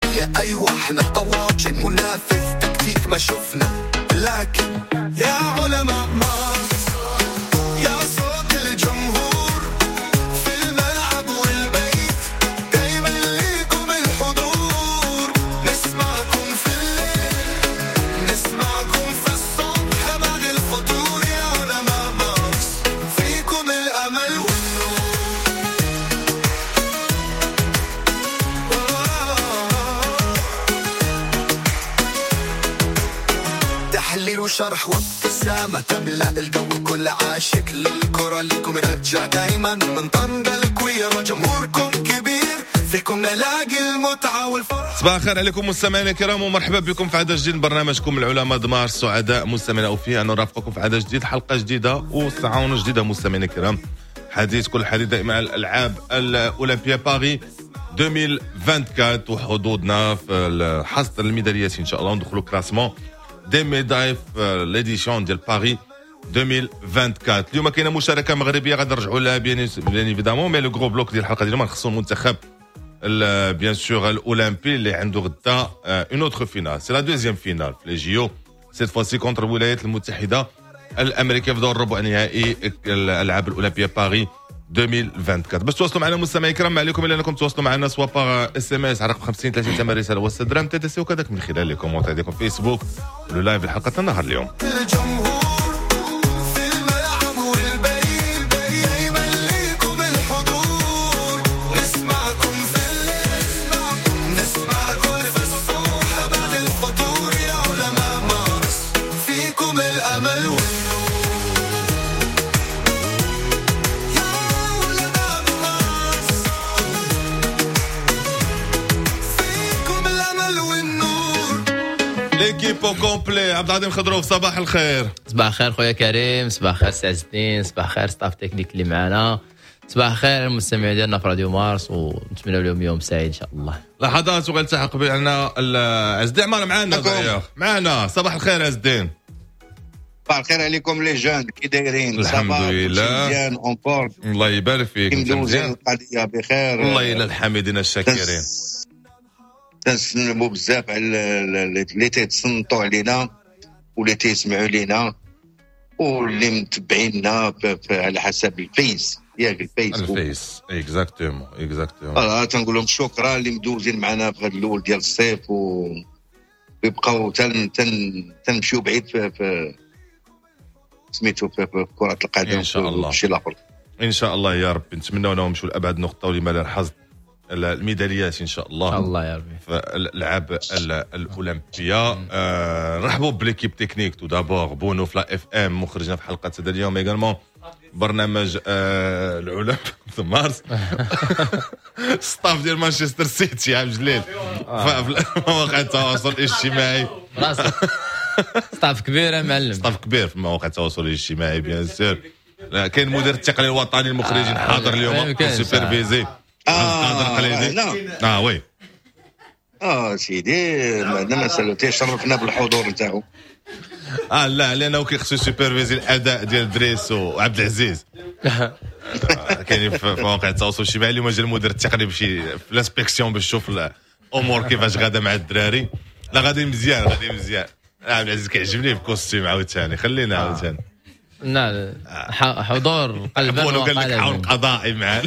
الدنيا أيوة احنا طواجن منافس تكتيك ما شفنا لكن يا علماء مصر يا صوت الجمهور في الملعب والبيت دايما ليكم الحضور نسمعكم في الليل نسمعكم في الصبح بعد الفطور يا علماء مصر فيكم الأمل والنور تحليل وشرح وابتسامة تملأ الجو كل عاشق للكرة لكم رجع دايما من طنجة الكويرة جمهوركم كبير فيكم نلاقي المتعة والفرح. صباح الخير عليكم مستمعينا الكرام ومرحبا بكم في عدد جديد من برنامجكم العلماء دمار السعداء مستمعينا وفيه أن نرافقكم في عدد جديد حلقة جديدة وساعة جديدة مستمعينا الكرام حديث كل حديث دائما عن الألعاب الأولمبيا باري 2024 وحظوظنا في حصد الميداليات إن شاء الله وندخلوا كلاسمون دي ميداي في ليديسيون ديال باري 2024 اليوم كاينه مشاركه مغربيه غادي نرجعوا لها بيان ايفيدامون مي لو غرو بلوك ديال الحلقه ديالنا نخصو المنتخب بيان سور الاولمبي اللي عنده غدا اون اوتر فينال سي لا دوزيام فينال في لي جيو سيت فوسي كونتر الولايات المتحده الامريكيه في دور الربع نهائي الالعاب الاولمبيه باري 2024 باش تواصلوا معنا مستمعي الكرام ما عليكم الا انكم تواصلوا معنا سوا باغ اس ام اس على رقم 50 30 تم رساله واتساب درام تي سي وكذلك من خلال لي كومونتير ديالكم فيسبوك ولو لايف الحلقه النهار اليوم ليكيب او كومبلي عبد العظيم خضروف صباح الخير. صباح الخير خويا كريم صباح الخير سي عز الدين صباح الخير ستاف تكنيك اللي معنا صباح الخير المستمعين ديالنا في راديو مارس ونتمنى لهم يوم سعيد ان شاء الله. لحظات وغنلتحق بنا عز الدين عمار معنا صباح الخير عز الدين. صباح الخير عليكم لي جون كي دايرين؟ الحمد لله مزيان اون بورد الله يبارك فيك مزيان القضيه بخير والله الا الحامدين الشاكرين تنسلموا بزاف على اللي تيتصنتوا علينا واللي تيسمعوا لينا واللي متبعيننا على حسب الفيس ياك الفيس اكزاكتومون تنقول لهم شكرا اللي مدوزين معنا في هذا الاول ديال الصيف ويبقاو تنمشيو بعيد في سميتو في كرة القدم ان شاء الله شي الاخر ان شاء الله يا رب نتمنوا انهم يمشوا لابعد نقطه ولما لا الحظ الميداليات ان شاء الله الله يا ربي في الالعاب الاولمبيه. نرحبوا بليكيب تكنيك تو دابور بونو في لا اف ام مخرجنا في حلقه هذا اليوم ايغالمون برنامج العلماء في مارس ستاف ديال مانشستر سيتي عبد الجليل في مواقع التواصل الاجتماعي ستاف كبير معلم ستاف كبير في مواقع التواصل الاجتماعي بيان سور كاين المدير التقني الوطني للمخرجين حاضر اليوم سوبرفيزي وي سيدي ما مسألة تيشرفنا بالحضور نتاعو لا لانه كيخصو سوبرفيزي الاداء ديال دريس وعبد العزيز كاينين في مواقع التواصل الاجتماعي اليوم جا المدير التقني بشي في لاسبيكسيون باش يشوف الامور كيفاش غادا مع الدراري لا غادي مزيان عبد العزيز كيعجبني بكوستيم عاوتاني خلينا عاوتاني لا حضور قلبا وقال لك حول قضائي معاه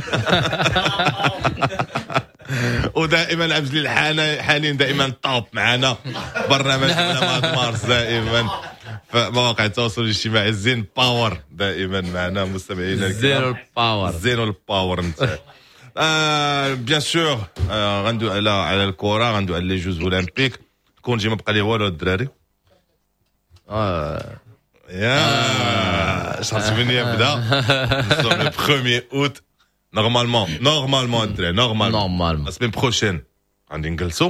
ودائما عبد الجليل حاليا دائما طوب معنا برنامج علامات مارس دائما في مواقع التواصل الاجتماعي الزين باور دائما معنا مستمعينا الكرام زيرو الباور نتاع بيان سور غندو على الكره غندو على لي جوز اولمبيك كونجي ما بقى ليه والو الدراري يا شحال من يبدا le 1er août normalement la semaine prochaine غادي نجلسوا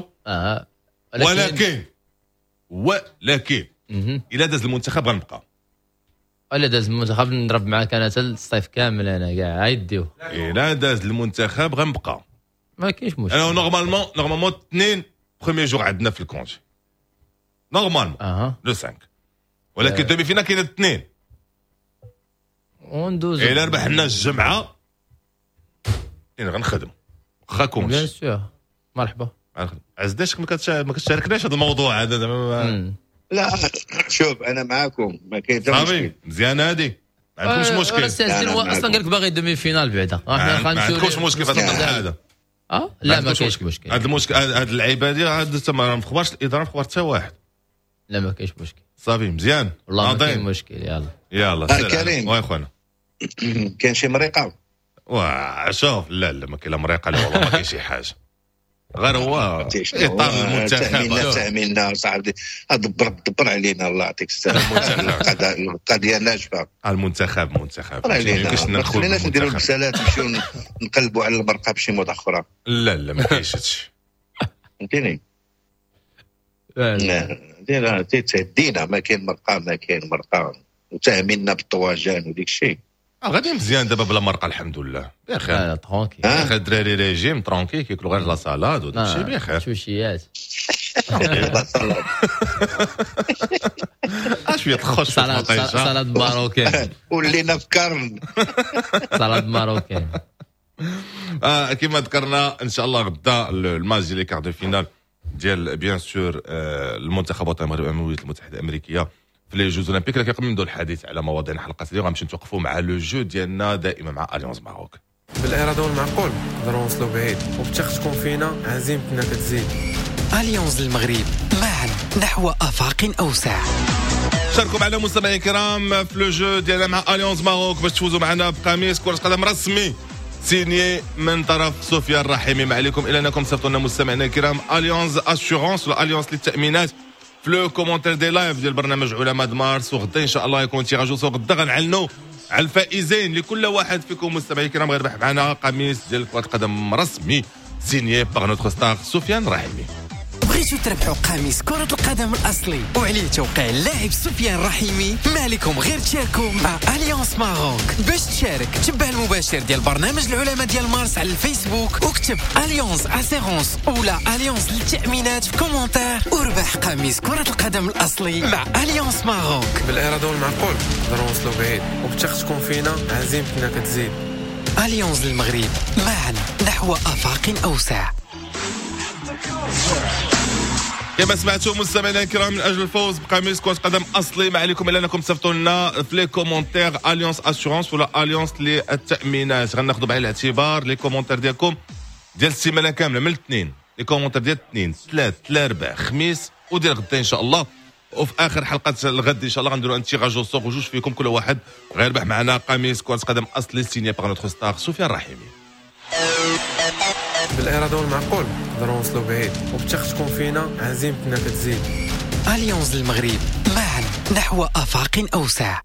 ولكن الا داز المنتخب غنبقى الا داز المنتخب نضرب معاك انا حتى الصيف كامل انا كاع عيديو الا داز المنتخب غنبقى ما كاينش مشكل انا نورمالمون 2 بروميير جور عندنا في الكونجي نورمالمون لو 5 ولكن دومي فينا كاين 2 وندوز الا ربحنا الجمعه غنخدم واخا كونجي بيان سور مرحبا عزداش ما كتشاركناش هذا الموضوع هذا زعما. لا شوف انا معاكم ما كاين حتى مشكل. صافي مزيان هادي ما عندكمش مشكل. هو اصلا قال لك باغي دومي فينال بعدا. ما عندكمش مشكل في هذا هذا. لا ما كاينش مشكل. هذا المشكل هذا اللعيبه هذه هذا ما مخبرش الاداره، ما خبرت حتى واحد. لا ما كاينش مشكل. صافي مزيان والله ما كاين مشكل. يلا كريم ويا خونا كاين شي مريقه شوف لا ما كاين لا مريقه لا والله ما كاين شي حاجه غير هو اطار المنتخب تاميننا صاحبي دبر علينا الله يعطيك السلامه. القضيه ناشفه المنتخب ما خليناش نديروا المسالات نمشيو نقلبوا على المرقه بشي موضه اخرى. لا ما كاينش هادشي فهمتيني. دينا ما كاين مرقه وتاميننا بالطواجن وديك الشيء غادي مزيان دابا بلا مرقه الحمد لله بخير. لا ترونكي بخير الدراري ريجيم ترونكي كياكلوا غير لا سالاد وداك الشيء بخير. شوشيات شويه تخش سالاد ماروكان ولينا في كرن سالاد ماروكان. كما ذكرنا ان شاء الله غدا الماتش ديال لي كارت دو فينال ديال بيان سور المنتخب الوطني المغربي امام الولايات المتحده الامريكيه في لي جوز اولمبيك. لكن قبل نبداو الحديث على مواضيع الحلقه اليوم غنمشيو نتوقفوا مع لو جو ديالنا دائما مع اليونز ماروك. بالاراده والمعقول نقدروا نوصلوا بعيد وبتختكم فينا عزيمتنا كتزيد. اليونز المغرب معا نحو افاق اوسع. شاركوا معنا مستمعينا الكرام في لو جو ديالنا مع اليونز ماروك باش تفوزوا معنا بقميص كرة قدم رسمي سيني من طرف سفيان الرحيمي. ما عليكم الا انكم تصيفطوا لنا مستمعينا الكرام اليونز اشورونس ولا اليونز للتامينات في لو كومونتير دي لايف ديال برنامج علماء مارس. وغدا ان شاء الله يكون تيراج غدا غنعلنوا على الفائزين. لكل واحد فيكم مستمعينا الكرام غيربح معنا قميص ديال كرة قدم رسمي سيني باغ نوتر ستار سفيان الرحيمي. بغيتو تربحوا قميص كرة القدم الأصلي وعليه توقيع اللاعب سفيان الرحيمي؟ مالكم غير تشاركوا مع أليونس ماروك. باش تشارك تبع المباشر ديال برنامج العلماء ديال مارس على الفيسبوك وكتب أليونس أسيرونس ولا أليونس للتأمينات في كومونتير وربح قميص كرة القدم الأصلي مع أليونس ماروك. بالاراده والمعقول نقدروا نوصلوا بعيد وبتختكم فينا عزيمتنا كتزيد. اليونز المغرب معا نحو آفاق أوسع. كما سمعتوا مستمعينا الكرام من اجل الفوز بقميص كرة قدم اصلي ما عليكم الا انكم تصيفطوا لنا في لي كومونتير اليونس اسيورونس ولا اليونس للتامينات. غناخذوا بعين الاعتبار لي كومونتير ديالكم ديال السيمانه كامله من الاثنين. لي كومونتير ديال الاثنين ثلاث الاربعاء خميس وديال غدا ان شاء الله. وفي اخر حلقه الغد ان شاء الله غنديروا ان تيراج او سوق وجوج فيكم كل واحد غيربح معنا قميص كرة قدم اصلي سيني باغ نوتر ستار سفيان الرحيمي. بالاراده والمعقول نقدروا نوصلوا بعيد وبتختكم فينا عزيمتنا كتزيد. اليونز المغرب معا نحو آفاق أوسع.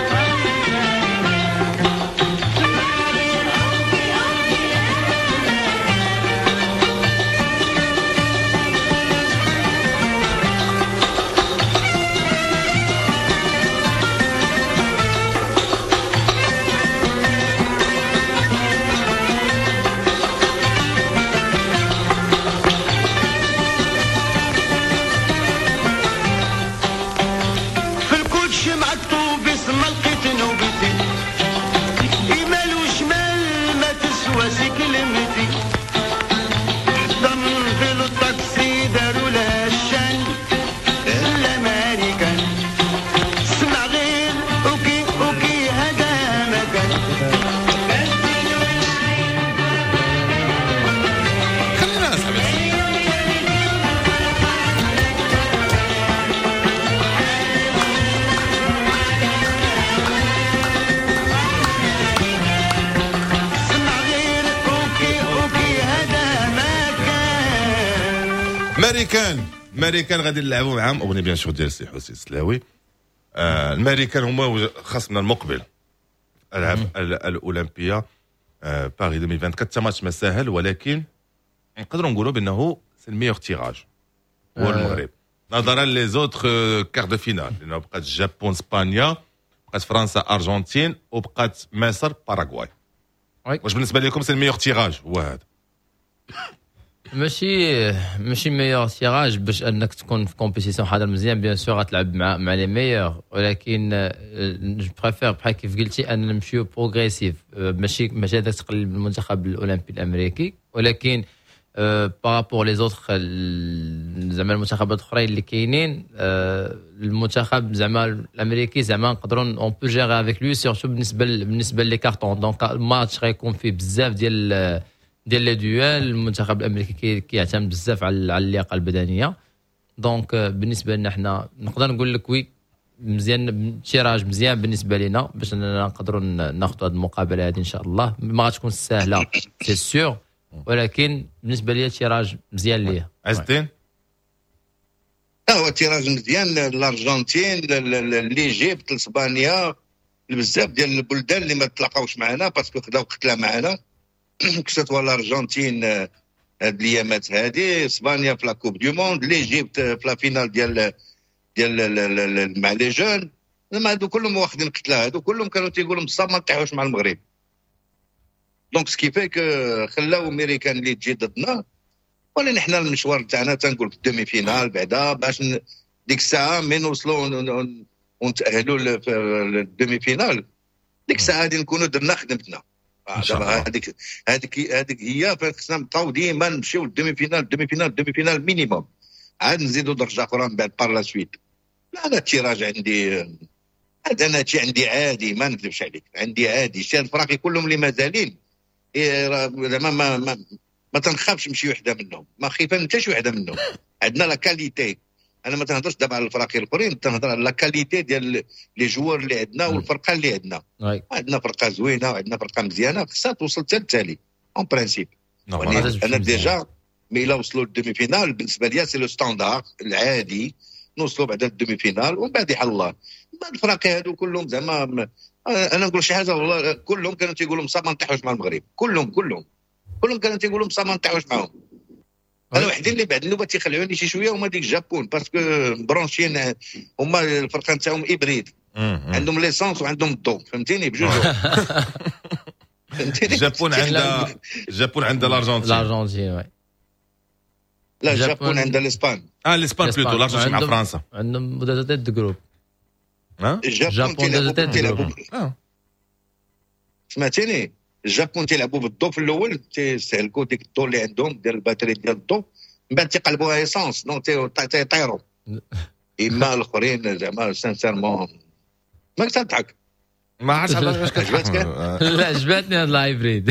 الماريكان غادي نلعبوا معاهم اغنيه بيان سور ديال سي حسين السلاوي. الماريكان هما خصمنا المقبل الالعاب الاولمبيه باريس 2024. حتى ماتش ما ساهل ولكن نقدروا نقولوا بانه سي الميور تيراج هو المغرب نظرا لي زوتر كار دو فينال لانه بقات الجابون اسبانيا بقات فرنسا ارجنتين وبقات مصر باراغواي. واش بالنسبه لكم سي الميور تيراج هو هذا؟ ماشي ميور تيراج باش انك تكون في كومبيتيسيون حاضر مزيان بيان سور غتلعب مع لي ميور ولكن جو بريفير بحال كيف قلتي ان نمشيو بروغريسيف ماشي هذا تقلب المنتخب الاولمبي الامريكي ولكن بارابور لي زوتر زعما المنتخبات الاخرين اللي كاينين. المنتخب زعما الامريكي زعما نقدروا اون بو جيري افيك لوي سورتو بالنسبه لي كارطون. دونك الماتش غيكون فيه بزاف ديال لي دوال. المنتخب الامريكي كيعتمد بزاف على اللياقه البدنيه. دونك بالنسبه لنا حنا نقدر نقول لك وي مزيان، تيراج مزيان بالنسبه لنا باش اننا نقدروا ناخذوا هذه المقابله هذه ان شاء الله. ما غاتكون سهله سي سور، ولكن بالنسبه لي تيراج مزيان ليا. عز الدين هو تيراج مزيان. الارجنتين، ليجيبت، اسبانيا، بزاف ديال البلدان اللي ما تلاقاوش معنا باسكو خداو قتله معنا. كساتوا الارجنتين هاد الايامات هادي، اسبانيا في لا كوب دو موند، ليجيبت في لا فينال ديال مع لي جون. هادو كلهم واخدين قتله، هادو كلهم كانوا تيقولوا بصح ما نطيحوش مع المغرب. دونك سكي فيك خلاو امريكان اللي تجي ضدنا. ولكن حنا المشوار تاعنا تنقول في الدومي فينال بعدا باش ديك الساعه من نوصلوا ونتاهلوا للدومي فينال. ديك الساعه غادي نكونوا درنا خدمتنا. هذيك هي خصنا نبقاو ديما نمشيو للدومي فينال مينيموم، عاد نزيدوا درجه اخرى من بعد بار لا سويت. لا انا التيراج عندي هذا ناتي عندي عادي، ما نكذبش عليك، عندي عادي. شي الفراقي كلهم اللي مازالين زعما ما تنخافش نمشي وحده منهم، ما خايفه حتى شي وحده منهم. عندنا لا كاليتي. انا ما تنهضرش دابا على الفراقي الاخرين، تنهضر على لا كاليتي ديال لي جوار اللي عندنا والفرقه اللي عندنا. عندنا فرقه زوينه وعندنا فرقه مزيانه، خصها توصل حتى للتالي اون برانسيب. انا ديجا مي الا وصلوا للدومي فينال بالنسبه ليا سي لو ستاندار العادي، نوصلوا بعد الدومي فينال ومن بعد يحل الله. بعد الفراقي هادو كلهم زعما انا نقول شي حاجه والله، كلهم كانوا تيقولوا مصاب ما نطيحوش مع المغرب. كلهم كانوا تيقولوا مصاب ما نطيحوش معاهم. انا وحدين اللي بعد النوبه تيخلعوني شي شويه هما ديك الجابون، باسكو برونشين هما الفرقه نتاعهم ابريد، عندهم ليسونس وعندهم الضوء، فهمتيني بجوج. الجابون عندها الارجنتين وي. لا الجابون عندها الاسبان. الاسبان بلوتو، الارجنتين مع فرنسا عندهم بدات دو جروب. الجابون تيلعبوا سمعتيني؟ الجابون تيلعبوا بالضو في الاول، تيستهلكوا ديك الضو اللي عندهم ديال الباتري ديال الضو، من بعد تيقلبوها ايسونس، دونك تيطيروا. اما الاخرين زعما سانسيرمون ما تضحك. ما عرفتش علاش كتعجبك. لا عجبتني هاد الهايبريد.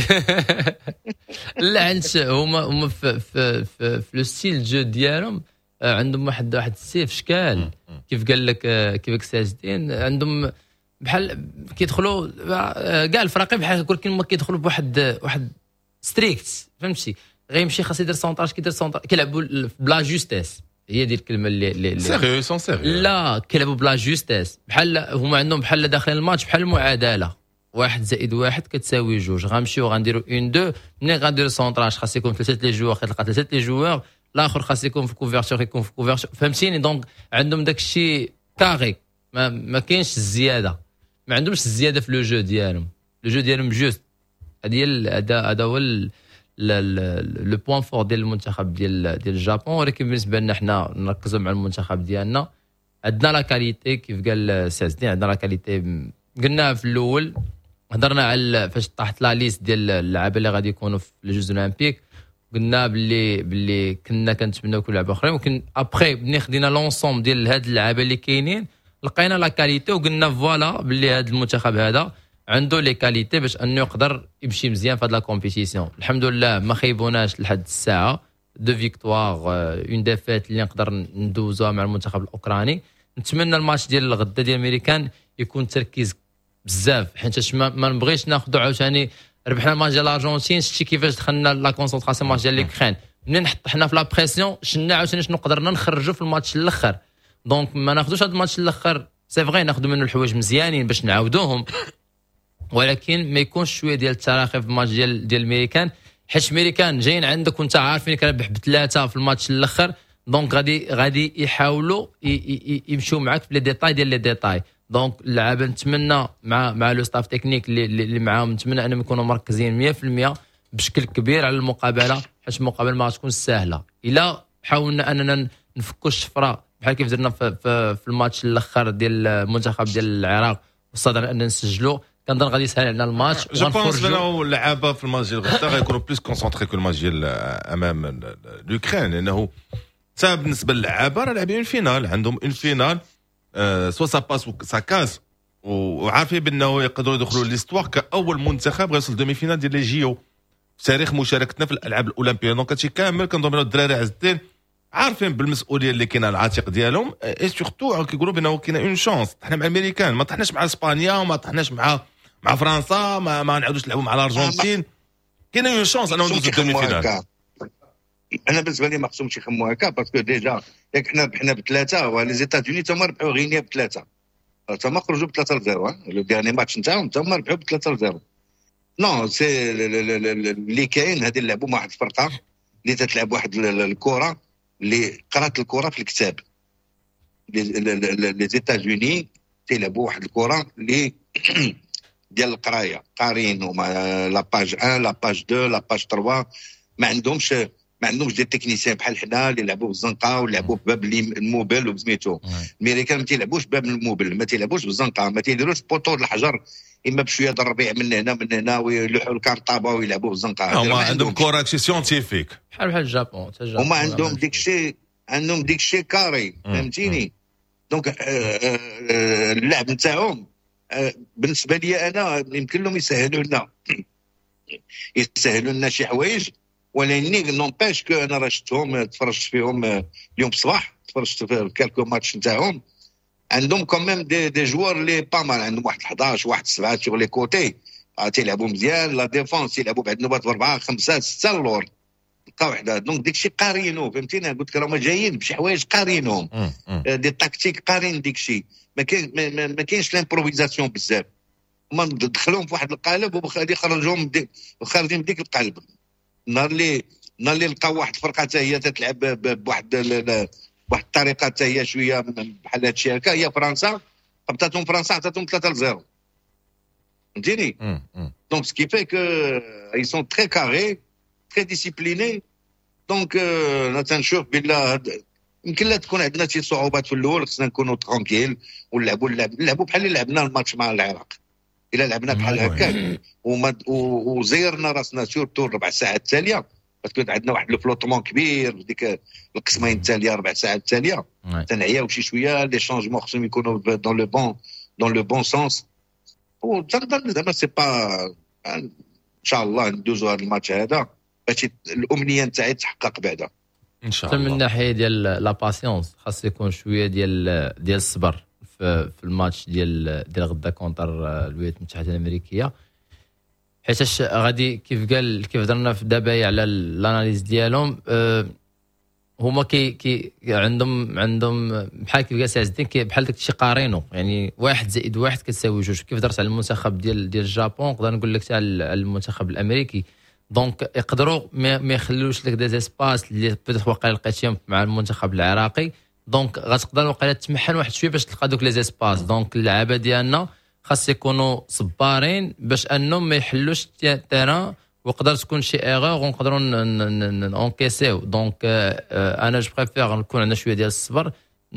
لا عند هما في لو ستيل جو ديالهم عندهم واحد السيف شكال كيف قال لك كيف ساجدين عندهم بحال كيدخلوا كاع الفراقي بحال ولكن هما كيدخلوا بواحد ستريكت، فهمتي؟ غيمشي خاص يدير سونطاج، كيدير سونطاج، كيلعبوا بلا جوستيس. هي دي الكلمه اللي سيريو سون سيريو. لا كيلعبوا بلا جوستيس، بحال هما عندهم بحال داخلين الماتش بحال المعادله 1+1 كتساوي 2. غنمشيو غنديروا 1-2، منين غنديروا سونطاج خاص يكون 3 لي جوار، كتلقى 3 لي جوار، الاخر خاص يكون في كوفرتور يكون في كوفرتور، فهمتيني؟ دونك عندهم داك الشيء كاري، ما كاينش الزياده، ما عندهمش الزياده في لو جو ديالهم. لو جو ديالهم جوست. هذا هو لو بوين فور ديال المنتخب ديال الجابون. ولكن بالنسبه لنا حنا نركزوا مع المنتخب ديالنا. عندنا لا كاليتي كيف قال سي عزدين، عندنا لا كاليتي. قلنا في الاول هضرنا على فاش طاحت لا ليست ديال اللعابه اللي غادي يكونوا في لي جوز اولمبيك، قلنا باللي كنا كنتمناو كل لعبه اخرين، ولكن ابخي ملي خدينا لونسوم ديال هاد اللعابه اللي كاينين لقينا لا كاليتي، وقلنا فوالا باللي هاد المنتخب هذا عنده لي كاليتي باش انه يقدر يمشي مزيان في هاد لا كومبيتيسيون. الحمد لله ما خيبوناش لحد الساعه، 2 فيكتوار 1 ديفيت اللي نقدر ندوزوها مع المنتخب الاوكراني. نتمنى الماتش ديال الغدا ديال الامريكان يكون تركيز بزاف، حيت ما نبغيش ناخذوا عاوتاني ربحنا الماتش ديال الارجنتين، شتي كيفاش دخلنا لا كونسونطراسيون الماتش ديال لوكرين، منين حنا في لا بريسيون شنا عاوتاني شنو قدرنا نخرجوا في الماتش الاخر. دونك ما ناخذوش هذا الماتش الاخر، سي فغي ناخذوا منه الحوايج مزيانين باش نعاودوهم، ولكن ما يكونش شويه ديال التراخي في الماتش ديال الامريكان، حيت الامريكان جايين عندك وانت عارفين كربح ب3 في الماتش الاخر. دونك غادي يحاولوا يمشيو معاك في لي ديتاي ديال لي ديتاي. دونك اللعابه نتمنى مع لو ستاف تكنيك اللي معاهم، نتمنى انهم يكونوا مركزين 100% بشكل كبير على المقابله، حيت المقابله ما غتكون سهله. الا حاولنا اننا نفكوا الشفره بحال كيف درنا في الماتش الاخر ديال المنتخب ديال العراق، وصدنا ان نسجلوا، كنظن غادي يسهل علينا الماتش. جو بونس بانه اللعابه في الماتش ديال غدا غيكونوا بليس كونسونطري كو الماتش ديال امام لوكران، لانه صعب بالنسبه للعابه راه لاعبين فينال، عندهم اون فينال سوا سا باس و سا كاس، وعارفين بانه يقدروا يدخلوا ليستوار كاول منتخب غيوصل دومي فينال ديال لي جي او في تاريخ مشاركتنا في الالعاب الاولمبيه. دونك هادشي كامل كنظن بانه الدراري عز الدين عارفين بالمسؤوليه اللي كاينه على العاتق ديالهم، اي سورتو كيقولوا بانه كاينه اون شانس. طحنا مع الامريكان، ما طحناش مع اسبانيا وما طحناش مع فرنسا، ما نعاودوش نلعبوا مع الارجنتين، كاينه اون شانس انه ندوزو دومي فينال. انا بالنسبه لي ما خصهمش يخموا هكا، باسكو ديجا ياك حنا بثلاثه ولي زيتاتوني تما ربحوا غينيا بثلاثه، تما خرجوا ب3-0 لو ديرني ماتش نتاعهم تما ربحوا ب3-0. نو سي اللي كاين هذه نلعبوا مع واحد الفرقه اللي تتلعب واحد الكره اللي قرات الكره في الكتاب. لي زيتاتوني تيلعبوا واحد الكره اللي ديال القرايه، قارين وما لا باج 1 لا باج 2 لا باج 3، ما عندهمش دي تكنيسيان بحال حنا اللي يلعبوا بالزنقه ولعبوا بباب الموبيل وبسميتو. الامريكان ما تيلعبوش باب الموبيل، ما تيلعبوش بالزنقه، ما تيديروش بوطو الحجر اما بشويه الربيع من هنا ويلوحوا الكارطابه ويلعبوا بالزنقه. هما عندهم كوراكسي سيونتيفيك بحال الجابون. هما عندهم ديك الشيء كاري، فهمتيني. دونك اللعب نتاعهم بالنسبه لي انا يمكن لهم يسهلوا لنا شي حوايج، ولكن نونباش كو انا راه شفتهم تفرجت فيهم اليوم الصباح، تفرجت في كالكو ماتش نتاعهم، عندهم كوميم دي جوار لي با مال، عندهم واحد 11 واحد 7 sur لي كوتي تيلعبوا مزيان، لا ديفونس يلعبوا بعد نوبات 4 5 6 اللور بقى وحده. دونك داكشي قارينو، فهمتيني، قلت لك راهم جايين بشي حوايج قارينهم، دي تاكتيك قارين داكشي، ما كاينش لامبروفيزاسيون بزاف. هما دخلوهم في واحد القالب وغادي يخرجوهم خارجين من ديك القالب. نهار اللي لقاو واحد الفرقه حتى هي تتلعب بواحد الطريقه حتى هي شويه بحال هادشي هكا، هي فرنسا قبطاتهم، فرنسا عطاتهم 3-0، فهمتيني. دونك سكي في كو اي سون تري كاري تري ديسيبليني. دونك انا تنشوف بلا يمكن لا تكون عندنا شي صعوبات في الاول، خصنا نكونوا ترونكيل ونلعبوا بحال اللي لعبنا الماتش مع العراق. الا لعبنا بحال هكا وزيرنا راسنا سورتو 4 ساعات التاليه، باسكو عندنا واحد الفلوطمون كبير في ديك القسمين التاليه 4 ساعات التاليه، تنعياو شي شويه لي شونجمون خصهم يكونوا دون لو بون سونس. وتنظن زعما سي با ان شاء الله ندوزو هذا الماتش هذا باش الامنيه نتاعي تحقق بعدا ان شاء الله. من الناحيه ديال لا باسيونس خاص يكون شويه ديال الصبر في الماتش ديال غدا كونتر الولايات المتحده الامريكيه، حيت غادي كيف درنا في دابا على الاناليز ديالهم. هما كي عندهم بحال كيف قال سي عز الدين، بحال داك الشيء قارينو، يعني 1+1 كتساوي 2. كيف درت على المنتخب ديال الجابون نقدر نقول لك على المنتخب الامريكي. دونك يقدروا ما يخلوش لك دي اسباس اللي بدات واقيلا لقيتيهم مع المنتخب العراقي. دونك غتقدر واقيلا تمحن واحد شويه باش تلقى دوك لي اسباس. دونك اللعابه ديالنا خاص يكونوا صبارين باش انهم ما يحلوش التيران، وقدر تكون شي ايغور ونقدروا انكيسيو. دونك انا جو بريفير نكون عندنا شويه ديال الصبر،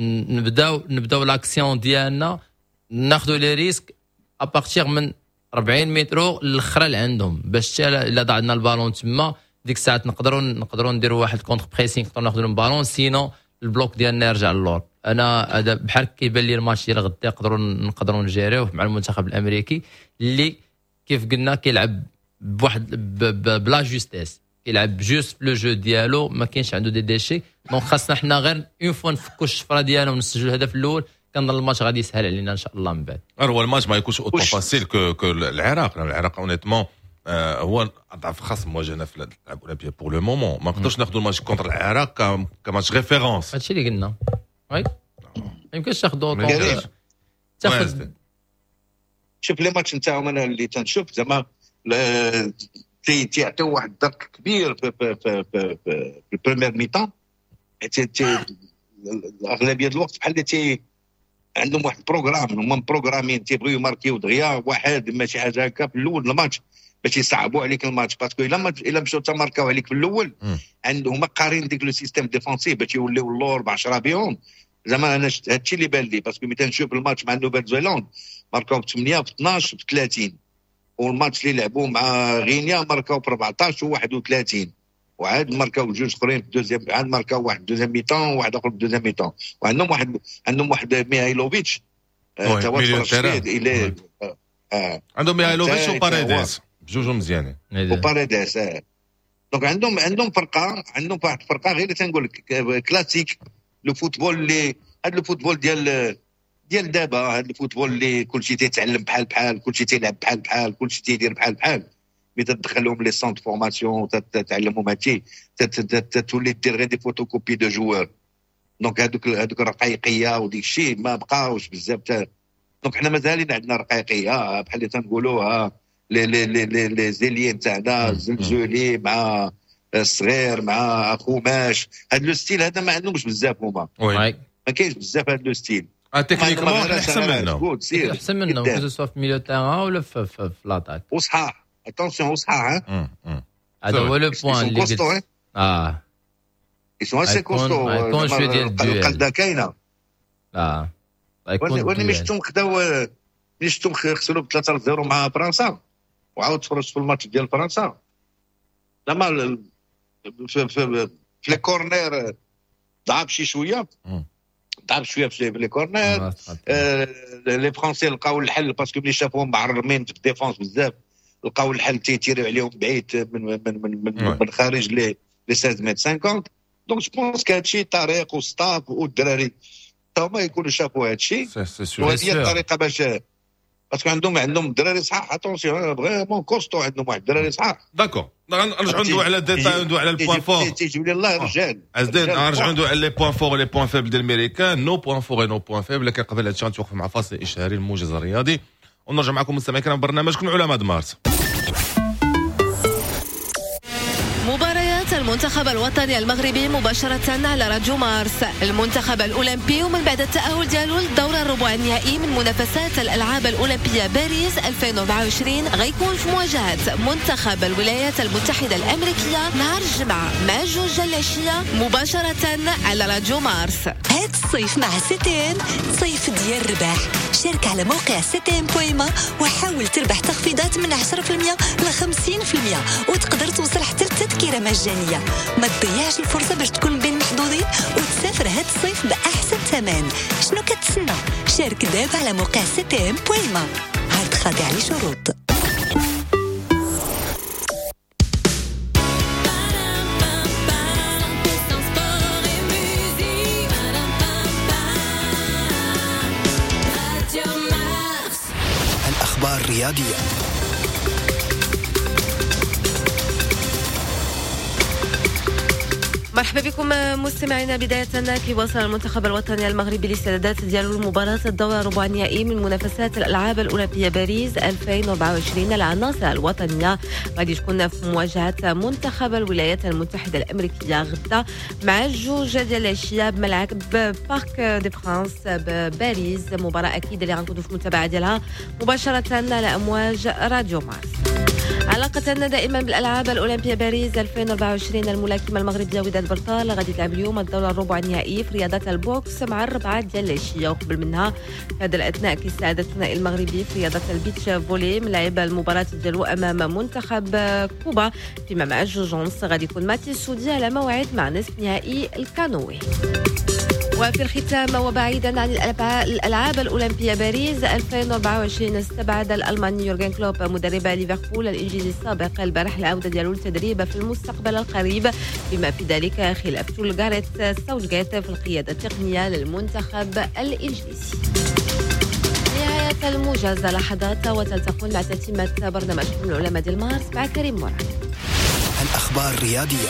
نبداو لاكسيون ديالنا، ناخذوا لي ريسك ابارتيغ من 40 متر الاخرى اللي عندهم، باش الا ضاع لنا البالون تما ديك الساعات نقدروا نديروا واحد كونتر بريسينغ، نقدروا ناخذوا البالون، سينو البلوك ديالنا يرجع للور. انا هذا بحال كيبان لي الماتش ديال غدا نقدروا نجيريوه مع المنتخب الامريكي اللي كيف قلنا كيلعب بواحد بلا جوستيس، كيلعب جوست في لو جو ديالو، ما كاينش عنده دي ديشي. دونك خاصنا حنا غير اون فوا نفكوا الشفره ديالنا ونسجلوا الهدف الاول، كنظن الماتش غادي يسهل علينا ان شاء الله من بعد. هو الماتش ما يكونش اوتو فاسيل كو العراق اونيتمون هو اضعف خصم مواجهنا في الالعاب الاولمبيه بور لو مومون. ما نقدرش ناخذوا الماتش كونتر العراق كماتش ريفيرونس. هادشي اللي قلنا وي ما يمكنش تاخذوا شوف لي ماتش نتاعهم انا اللي تنشوف زعما تيعطيو واحد الضغط كبير في البريمير ميطان. الاغلبيه الوقت بحال اللي عندهم واحد البروغرام، هما مبروغرامين تيبغيو يماركيو دغيا واحد ماشي حاجه هكا في الاول الماتش باش يصعبوا عليك الماتش، باسكو الا مشاو تماركاو عليك في الاول عندهم قارين ديك لو سيستيم ديفونسيف باش يوليو اللور ب10 بهم. زعما انا هادشي اللي بان لي، باسكو ملي تنشوف الماتش مع نوفيل زيلاند ماركاو ب 8 ب 12 ب 30 والماتش اللي لعبوه مع غينيا ماركاو ب 14 و31 وعاد ماركاو جوج اخرين في الدوزيام عاد ماركاو واحد دوزيام ميطون وواحد اخر في الدوزيام ميطون وعندهم واحد ميهايلوفيتش تا هو الى عندهم ميهايلوفيتش وباريديس بجوجهم مزيانين وباريديس دونك عندهم فرقه عندهم واحد الفرقه غير تنقول لك كلاسيك لو فوتبول اللي هذا الفوتبول ديال دابا هذا الفوتبول اللي كلشي تيتعلم بحال كلشي تيلعب بحال كلشي تيدير بحال ملي تدخلهم لي سونط فورماسيون تعلمهم هادشي تولي دير غير دي فوتوكوبي دو جوار دونك هذوك الرقيقيه وديك الشيء ما بقاوش بزاف دونك حنا مازالين عندنا رقيقيه بحال اللي تنقولوا لي زيليين تاعنا الزلزولي مع الصغير مع اخوماش هذا لو ستيل هذا ما عندهمش بزاف هما ما كاينش بزاف هذا لو ستيل تكنيكمون احسن منهم كو سوا في ميليو تيران ولا في لاطاك وصحاح اتونسيون وصحاح هذا هو لو بوين اللي قلت يسون اسي كوستو القلده كاينه وانا مشتم خسروا ب 3-0 مع فرنسا وعاود تفرجت في الماتش ديال فرنسا لما في لي كورنير ضعف شويه في لي كورنير لي فرونسي لقاو الحل باسكو ملي شافوهم معرمين في الديفونس بزاف لقاو الحل تيتيريو عليهم بعيد من خارج لي 16 متر 50 دونك جو بونس كهادشي طريق وستاف والدراري هما يكونوا شافوا هادشي وهذه هي الطريقه باش باسكو عندهم الدراري صحاح اتونسيون فريمون كوستو عندهم واحد الدراري صحاح داكور نرجعوا ندوي على الديتاي ندوي على البوان فور تيجيو لي الله رجال نرجعوا ندوي على لي بوان فور ولي بوان فيبل ديال الميريكان نو بوان فور نو بوان فيبل لكن قبل هادشي غنتوقف مع فاصل اشهاري الموجز الرياضي ونرجع معكم مستمعينا الكرام برنامجكم علماء مارس. مباريات المنتخب الوطني المغربي مباشرة على راديو مارس. المنتخب الأولمبي ومن بعد التأهل ديالو للدور الربع النهائي من منافسات الألعاب الأولمبية باريس 2024 غيكون في مواجهة منتخب الولايات المتحدة الأمريكية نهار الجمعة مع جوج العشية مباشرة على راديو مارس. هاد الصيف مع سيتين صيف ديال الرباح. شارك على موقع سيتين بويما وحاول تربح تخفيضات من 10% ل 50% وتقدر توصل حتى لتذكرة مجانية. ما تضيعش الفرصة باش تكون بين المحظوظين وتسافر هاد الصيف بأحسن ثمن. شنو كتسنى؟ شارك دابا على موقع سيتين بويما. هاد خاضع لشروط. الأخبار الرياضية. مرحبا بكم مستمعينا. بداية كيواصل المنتخب الوطني المغربي الاستعدادات ديالو لمباراة الدور الربع النهائي من منافسات الألعاب الأولمبية باريس 2024. العناصر الوطنية غادي تكون في مواجهة منتخب الولايات المتحدة الأمريكية غدا مع جوج ديال العشية بملعب بارك دي فرانس بباريس. مباراة أكيد اللي غنكونوا في المتابعة ديالها مباشرة على أمواج راديو مارس. علاقة دائما بالألعاب الأولمبية باريس 2024 الملاكمة المغربية وداد برطال غادي تلعب اليوم الدور الربع النهائي في رياضة البوكس مع الربعة ديال العشية. وقبل منها في هذا الأثناء كيستعد الثنائي المغربي في رياضة البيتش فولي ملعب المباراة ديالو أمام منتخب كوبا فيما مع جوج ونص غادي يكون ماتي السودي على موعد مع نصف نهائي الكانوي. وفي الختام وبعيدا عن الألعاب الأولمبية باريس 2024 استبعد الألماني يورغن كلوب مدرب ليفربول الإنجليزي السابق البارح العودة ديالو للتدريب في المستقبل القريب بما في ذلك خلافته لغاريث ساوثغيت في القيادة التقنية للمنتخب الإنجليزي. نهاية الموجز لحظات وتلتقون مع تتمة برنامجكم العلماء ديال مارس مع كريم مراد. الأخبار الرياضية.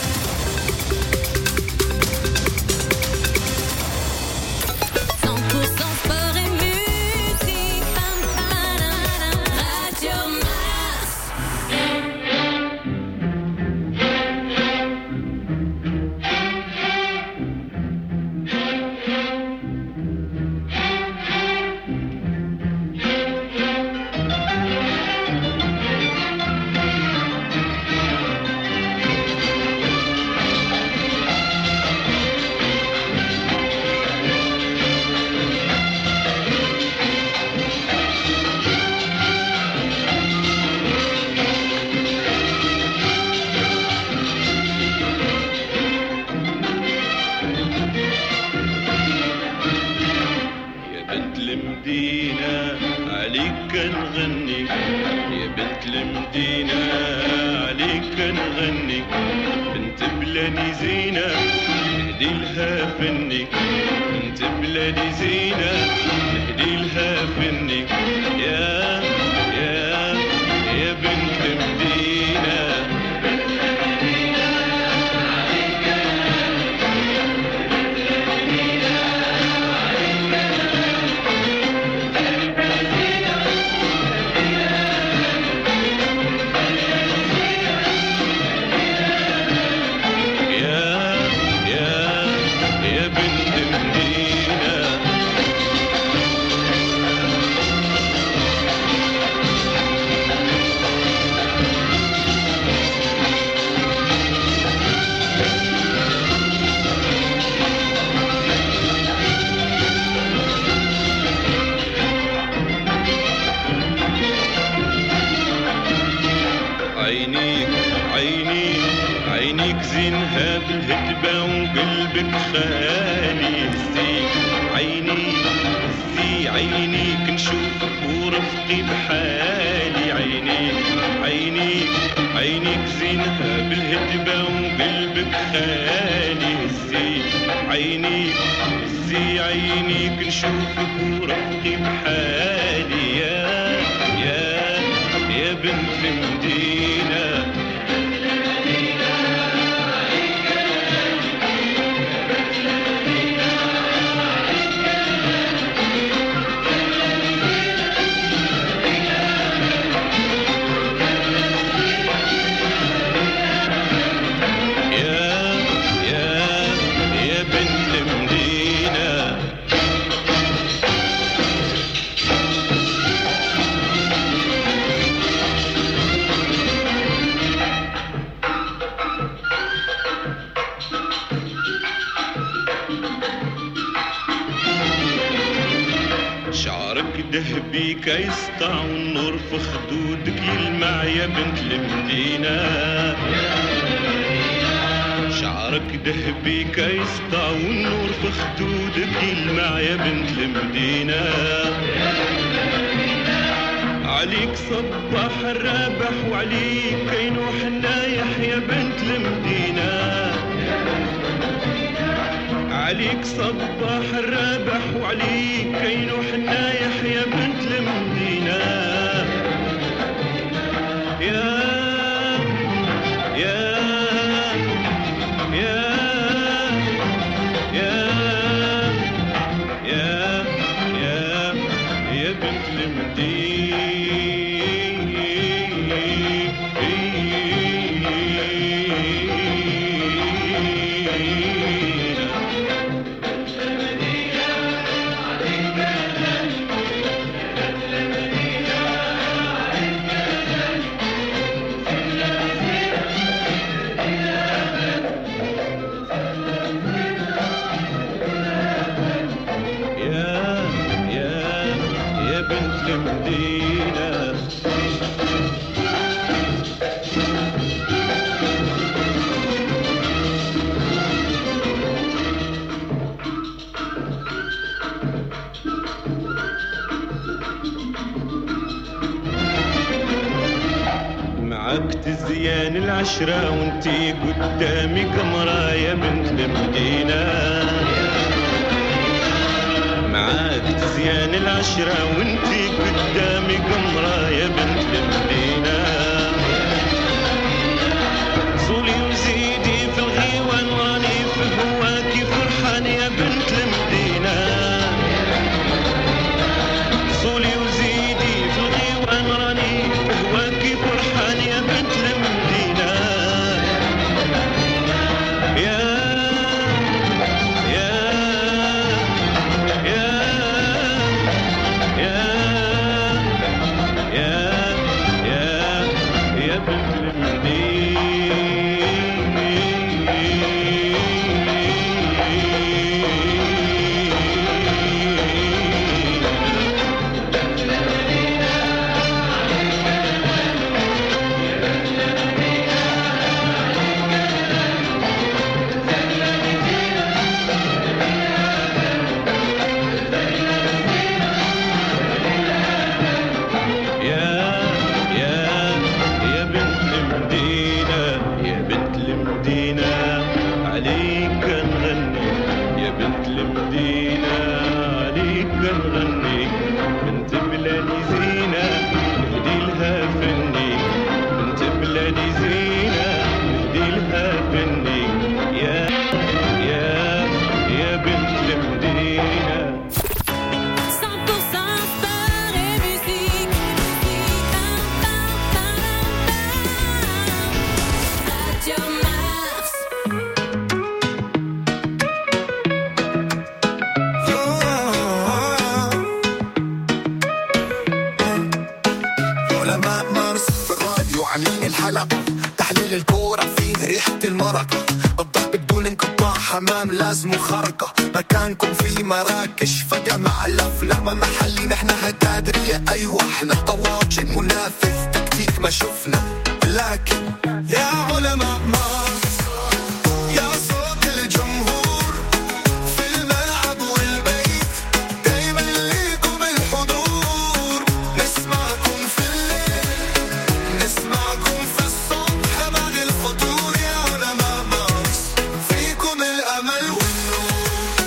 المدينة عليك كنغني، يا بنت المدينة عليك كنغني، بنت بلادي زينة نهدي لها فني، بنت بلادي زينة نهدي لها فني، يا بنت المدينة. عينيك زينها بالهدبة وقلبك خالي، هزي عينيك نشوفك ورفقي بحالي، عينيك زينها بالهدبة وقلبك خالي، هزي عينيك نشوفك ورفقي بحالي، يا بنت المدينة. دهبي كيسطع والنور في خدودك يلمع، يا بنت المدينة. شعرك دهبي كيسطع والنور في خدودك يلمع، يا بنت المدينة. عليك صباح الرابح وعليك كينوح النايح، يا بنت المدينة. عليك صباح الرابح وعليك كينوح النايح، يا بنت المدينة. يا بنت المدينة. تزيان العشرة وانتي قدامي قمرة، يا بنت المدينة. معاك تزيان العشرة وانتي قدامي قمرة، يا بنت المدينة. صولي وزيدي في الغيوان راني في هواكي فرحان، يا بنت المدينة. صولي وزيدي في الغيوان راني في هواكي فرحان، يا بنت المدينة. يا بنت المدينة. المدينة عليك نغني بنت بلادي زينة نهدي لها فني بنت بلادي زينة نهدي لها فني يا بنت المدينة. علماء مارس في الراديو عاملين الحلقة تحليل الكورة فيه ريحة المرقة الضرب بدون انقطاع حمام لازم خرقة مكانكم في مراكش فجأة مع الأفلام محلي نحن هتادرية أيوة احنا طواجن منافس تكتيك ما شفنا لكن يا علماء مارس يا صوت الجمهور في الملعب والبيت دايما ليكم الحضور نسمعكم في الليل نسمعكم في الصبح بعد الفطور يا علماء مارس فيكم الأمل والنور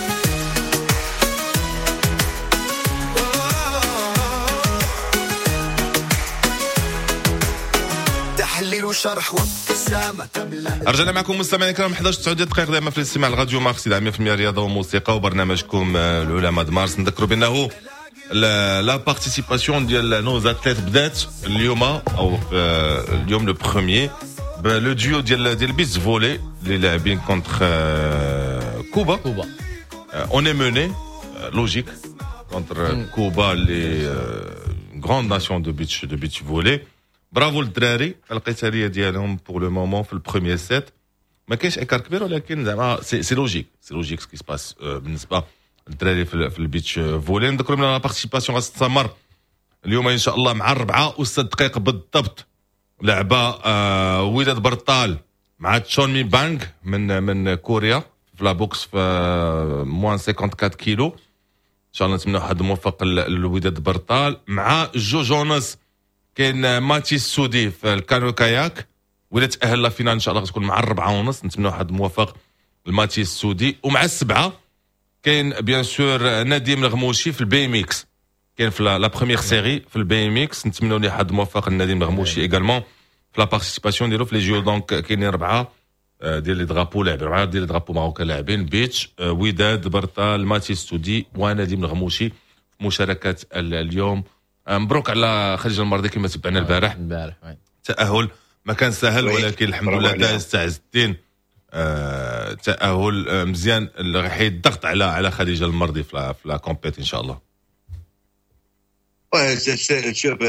تحليل وشرح وابتسامة تملأ. رجعنا معكم مستمعينا الكرام 11 دقائق دائما في الاستماع الراديو مارس 100% رياضه وموسيقى وبرنامجكم العلماء د مارس. نذكروا بانه لا بارتيسيباسيون ديال نو اتليت بدات اليوم او اليوم لو بروميير لو ديو ديال بيتش فولي اللي لاعبين كونتر كوبا. اون اي موني لوجيك كونتر كوبا اللي غراند ناسيون دو بيتش فولي. برافو للدراري القتاليه ديالهم بور لو مومون في البروميير سيت ما كاينش ايكار كبير ولكن زعما سي لوجيك سكي سباس بالنسبه للدراري في البيتش فولي. نذكروا بان لا بارتيسيباسيون غتستمر اليوم ان شاء الله مع 4 و6 دقائق بالضبط. لعبه وداد برطال مع تشون مي بانغ من كوريا في لا بوكس في موان 54 كيلو. ان شاء الله نتمنى واحد موفق للوداد برطال مع جو جونس. كاين ماتيس سودي في الكانو كاياك ولا تاهل لفينال ان شاء الله غتكون مع 4:30. نتمنى واحد موفق لماتيس سودي. ومع 7 كاين بيان سور نديم الغموشي في البي ميكس كاين في لا بروميير سيري في البي ميكس. نتمنوا ليه حد موفق لنديم الغموشي ايغالمون في لا بارتيسيباسيون ديالو في لي جيو. دونك كاينين 4 ديال لي درابو لاعبين 4 ديال لي درابو ماروكان لاعبين بيتش وداد برطال ماتيس سودي ونديم الغموشي في مشاركات اليوم. مبروك على خديجه المرضي كما تبعنا البارح تاهل ما كان سهل ولكن الحمد لله داز تاع الدين تاهل مزيان اللي راح يضغط على خديجه المرضي في لا كومبيت ان شاء الله. شوف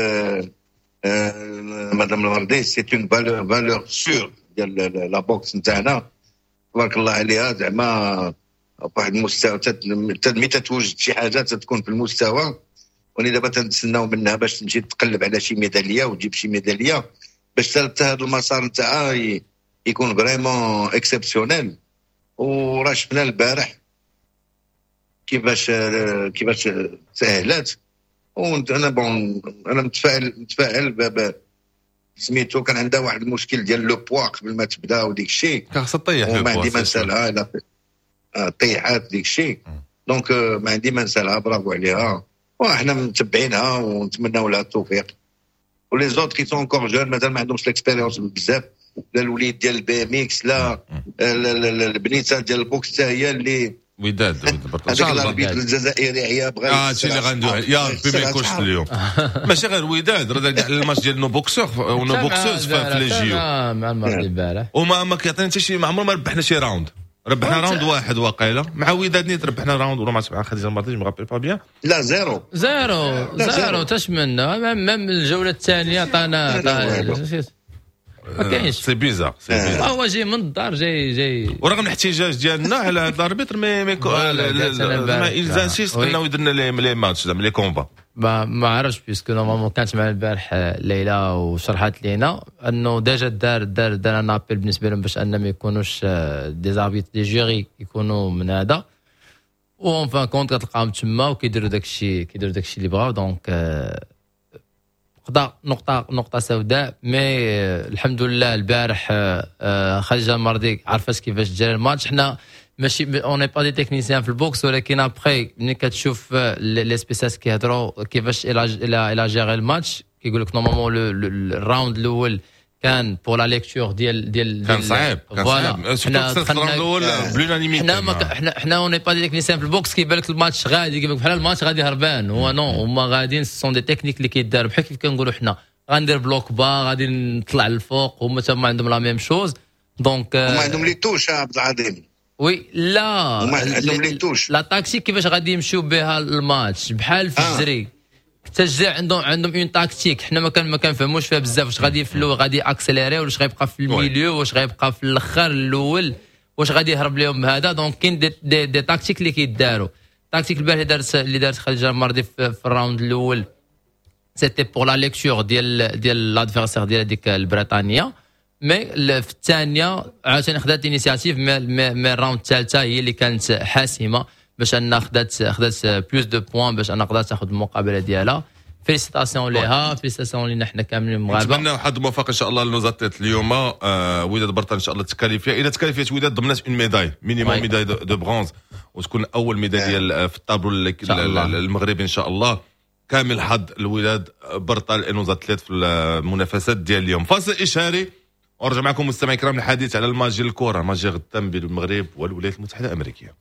مدام المرضي سي اون فالور سور ديال لا بوكس نتاعنا تبارك الله عليها زعما واحد المستوى ملي تتوجد شي حاجه تكون في المستوى. وني دابا تنتسناو منها باش تمشي تقلب على شي ميداليه وتجيب شي ميداليه باش حتى هذا المسار نتاعها يكون فريمون اكسبسيونيل. وراه شفنا البارح كيفاش تاهلات. انا متفائل سميتو كان عندها واحد المشكل ديال لو بوا قبل ما تبدا وديك الشيء خاصها طيح لو بوا ما عندي ما نسالها طيحات ديك الشيء. دونك ما عندي ما نسالها برافو عليها وحنا متبعينها ونتمناو لها التوفيق. ولي زوت كي سون انكور جون مازال ما عندهمش ليكسبيريونس بزاف. لا الوليد ديال البي ميكس لا البنيته ديال البوكس حتى هي اللي وداد ان شاء الله. البيت الجزائري عيا بغا هادشي اللي غندوي يا ربي ما يكونش اليوم ماشي غير وداد راه كاع الماتش ديال نو بوكسور ونو بوكسوز في لي جيو مع المرضي البارح وما كيعطينا حتى شي ما عمرنا ما ربحنا شي راوند. ربحنا راوند واحد واقيلا مع وداد نيت ربحنا راوند ولا مع خديجه المرضي ما غابيل با بيان لا زيرو تشملنا ميم الجوله الثانيه عطانا ما كاينش سي بيزار هو جاي من الدار جاي ورغم الاحتجاج ديالنا على هذا الاربيتر ما انسيست انه يدير لي ماتش زعما لي كومبا ما عرفتش بيسكو نورمالمون كانت معنا البارح ليلى وشرحت لينا انه ديجا دار ان ابيل بالنسبه لهم باش ان ما يكونوش دي زاربيت دي جوري يكونوا من هذا اون فان كونت كتلقاهم تما وكيديروا داكشي اللي بغاو. دونك نقطة سوداء مي الحمد لله البارح خديجة المرضي عرفت كيفاش جرى الماتش. حنا ماشي اون با دي تكنيسيان في البوكس ولكن ابخي ملي كتشوف لي سبيسياس كيهضروا كيفاش الى جيري الماتش كيقول لك نورمالمون الراوند الاول كان بور لا ليكتور ديال كان صعيب فوالا حنا الراوند الاول بلونانيميتي حنا اون با دي تكنيسيان في البوكس كيبان لك الماتش غادي كيبان بحال الماتش غادي هربان هو نو هما غاديين سون دي تكنيك اللي كيداروا بحال كيف كنقولوا حنا غندير بلوك با غادي نطلع للفوق هما تما عندهم لا ميم شوز دونك هما عندهم لي توش عبد العظيم وي لا هما عندهم لي توش لا تاكتيك كيفاش غادي يمشيو بها الماتش بحال في الجري التشجيع عندهم اون تاكتيك حنا ما كنفهموش فيها بزاف واش غادي في الاول غادي اكسليري واش غيبقى في الميليو واش غيبقى في الاخر الاول واش غادي يهرب لهم هذا دونك كاين دي تاكتيك اللي كيداروا التاكتيك البارح اللي دارت خديجه المردي في الراوند الاول سيتي بور لا ليكتور ديال لادفيرسير ديال هذيك البريطانيه مي في الثانيه عاوتاني خدات انيسياتيف مي الراوند الثالثه هي اللي كانت حاسمه باش انها خدات بلوس دو بوين باش انها قدرت تاخذ المقابله ديالها فيليسيتاسيون ليها فيليسيتاسيون لينا حنا كاملين المغاربه نتمنى حظ موفق ان شاء الله لنوزاتيت اليوم وداد برطان ان شاء الله تكاليفيا اذا تكاليفيات وداد ضمنات اون ميداي مينيموم ميداي دو برونز وتكون اول ميداي ديال في الطابلو المغربي ان شاء الله كامل الحظ الوداد برطان نوزاتيت في المنافسات ديال اليوم فاصل اشهاري ورجع معكم مستمعي الكرام الحديث على الماتش ديال الكره ماتش غدا بين المغرب والولايات المتحده الامريكيه.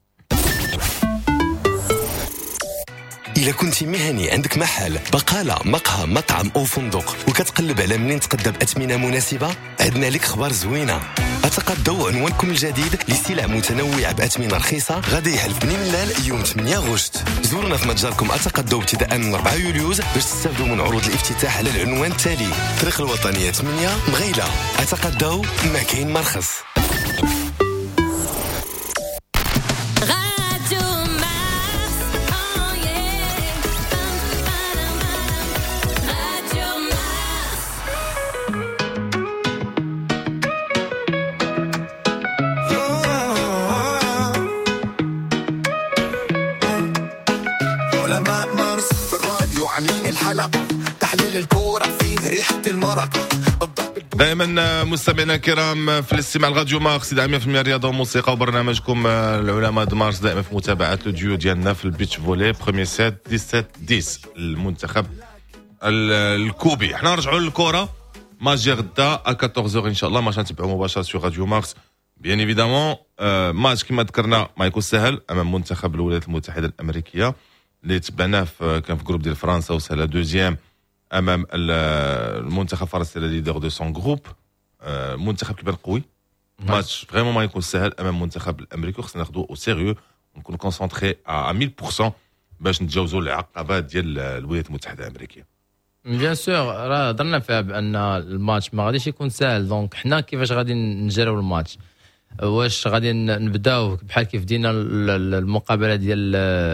إلا كنتي مهني عندك محل بقالة مقهى مطعم أو فندق وكتقلب على منين تقدم أثمنة مناسبة عندنا لك خبر زوينة أتقدوا عنوانكم الجديد لسلع متنوعة بأثمنة رخيصة غادي يحلف بني ملال يوم 8 غشت زورنا في متجركم أتقدوا ابتداء من 4 يوليوز باش تستافدوا من عروض الافتتاح على العنوان التالي طريق الوطنية 8 مغيلة أتقدوا ما كاين مرخص. تحليل الكورة فيه ريحة المرق دائما مستمعينا الكرام في الاستماع الراديو مارس 100% رياضه وموسيقى وبرنامجكم العلماء د مارس دائما في متابعه الديو ديالنا في البيتش فولي بروميير سيت 17-10 المنتخب الكوبي. حنا نرجعوا للكره ماتش غدا 14 ان شاء الله ماتش نتبعوا مباشره في راديو مارس بيان ايفيدامون ماتش كما ذكرنا ما يكون سهل امام منتخب الولايات المتحده الامريكيه اللي تبعناه كان في جروب ديال فرنسا وسهل دوزيام امام المنتخب الفرنسي ليدر دو سون جروب منتخب كيبان قوي ماتش فريمون ما يكون سهل امام المنتخب الامريكي خصنا ناخذوه او سيريو ونكون كونسونطري على 1000% باش نتجاوزوا العقبات ديال الولايات المتحده الامريكيه. بيان سور راه هضرنا فيها بان الماتش ما غاديش يكون سهل دونك حنا كيفاش غادي نجريو الماتش واش غادي نبداو بحال كيف دينا المقابله ديال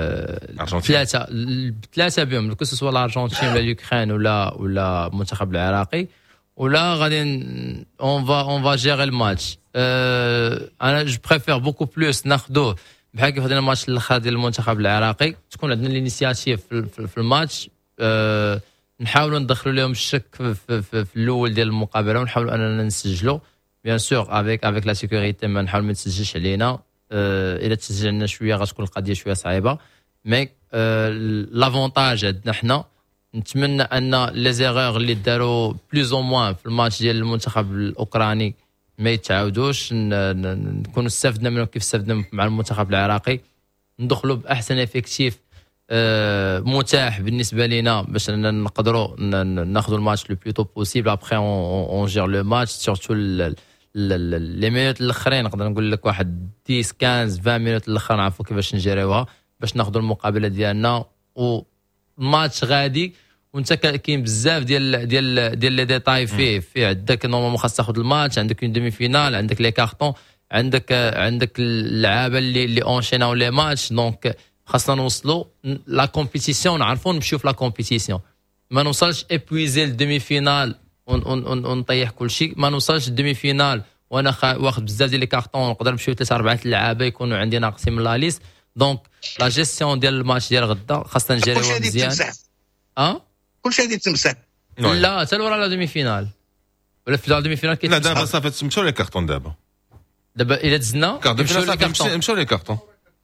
ثلاثه بهم كو سوا الارجنتين ولا اليوكرين ولا المنتخب العراقي ولا غادي اون فا جيري الماتش انا جو بريفير بوكو بلوس ناخذوه بحال كيف خدينا الماتش الاخر ديال المنتخب العراقي تكون عندنا الانيسياتيف في الماتش نحاولوا ندخلوا لهم الشك في الاول ديال المقابله ونحاولوا اننا نسجلوا بيان سور افيك لا سيكوريتي ما نحاول ما تسجلش علينا الا تسجل لنا شويه غتكون القضيه شويه صعيبه مي لافونتاج عندنا حنا نتمنى ان لي زيرور اللي داروا بلوز او موان في الماتش ديال المنتخب الاوكراني ما يتعاودوش نكونوا استفدنا منهم كيف استفدنا مع المنتخب العراقي ندخلوا باحسن افكتيف متاح بالنسبه لنا باش نقدروا ناخذوا الماتش لو بلوتو بوسيبل ابخي اون جير لو ماتش سورتو لي مينوت الاخرين نقدر نقول لك واحد 10 15 20 مينوت الاخرين نعرفوا كيفاش نجريوها باش ناخذوا المقابله ديالنا وماتش غادي وانت كاين بزاف ديال لي ديتاي فيه عندك نورمالمون خاص تاخذ الماتش عندك اون دومي فينال عندك لي كارطون عندك اللعابه اللي اونشيناو لي ماتش دونك خاصنا نوصلوا لا كومبيتيسيون نعرفوا نمشيو في لا كومبيتيسيون ما نوصلش ايبويزي الدومي فينال ونطيح كل شيء ما نوصلش الدومي فينال وانا واخذ بزاف ديال لي كارطون نقدر نمشيو 3-4 لعابه يكونوا عندي ناقصين من لا ليست دونك لا جيستيون ديال الماتش ديال غدا خاصنا نجريوها مزيان كلشي غادي تمسح لا حتى ورا لا دومي فينال ولا في لا دومي فينال لا دابا صافي تمشاو لي كارطون دابا دابا الا دزنا مشاو لي كارطون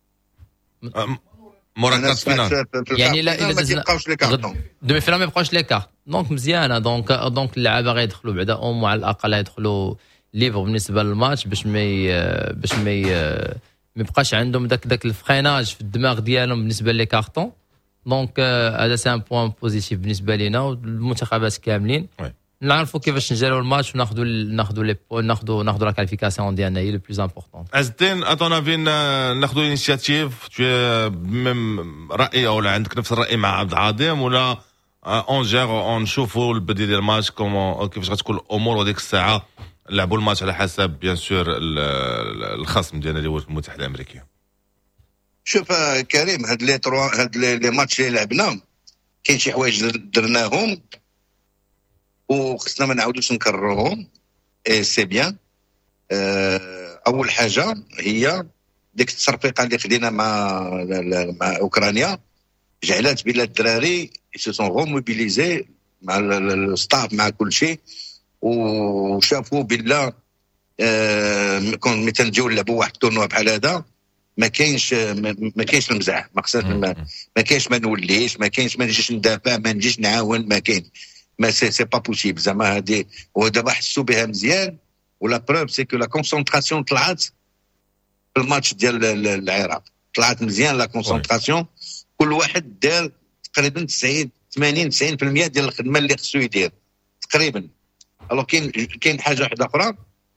مورا كارت فينال يعني الا دزنا دومي فينال ما يبقاوش لي كارت دونك مزيانه دونك اللعابه غيدخلوا بعدا او على الاقل يدخلوا ليفر بالنسبه للماتش باش ما يبقاش عندهم داك الفريناج في الدماغ ديالهم بالنسبه لي كارطون دونك هذا سي ان بوين بوزيتيف بالنسبه لينا والمنتخبات كاملين نعرفوا كيفاش نجريو الماتش وناخذوا لا كاليفيكاسيون ديالنا هي لو بلوز امبورطون. عزتين اتونافي ناخذوا انيشياتيف ميم راي ولا عندك نفس الراي مع عبد العظيم ولا اون جير نشوفوا البديل ديال الماتش كيفاش غتكون الامور وديك الساعه لعبوا الماتش على حسب بيان سور الخصم ديالنا اللي هو المتحده الامريكيه. شوف كريم هاد لي ماتش اللي لعبنا كاين شي حوايج درناهم وخصنا ما نعاودوش نكرروهم سي بيان. اول حاجه هي ديك التصرفيقه اللي خدينا مع اوكرانيا جعلت بلا الدراري سو سون روموبيليزي مع الستاف مع كل شيء وشافوا بلا كون ملي تنجيو نلعبوا واحد التورنوا بحال هذا ما كاينش المزاح ما كاينش ما نوليش ما كاينش ما نجيش ندافع ما نجيش نعاون ما كاين ما سي با بوسيبل زعما هادي ودابا حسوا بها مزيان ولا بروف سي كو لا كونسونطراسيون طلعت في الماتش ديال العراق طلعت مزيان لا كونسونطراسيون كل واحد دار تقريبا 90% ديال الخدمه اللي خصو يدير تقريبا. الو كاين حاجه واحده اخرى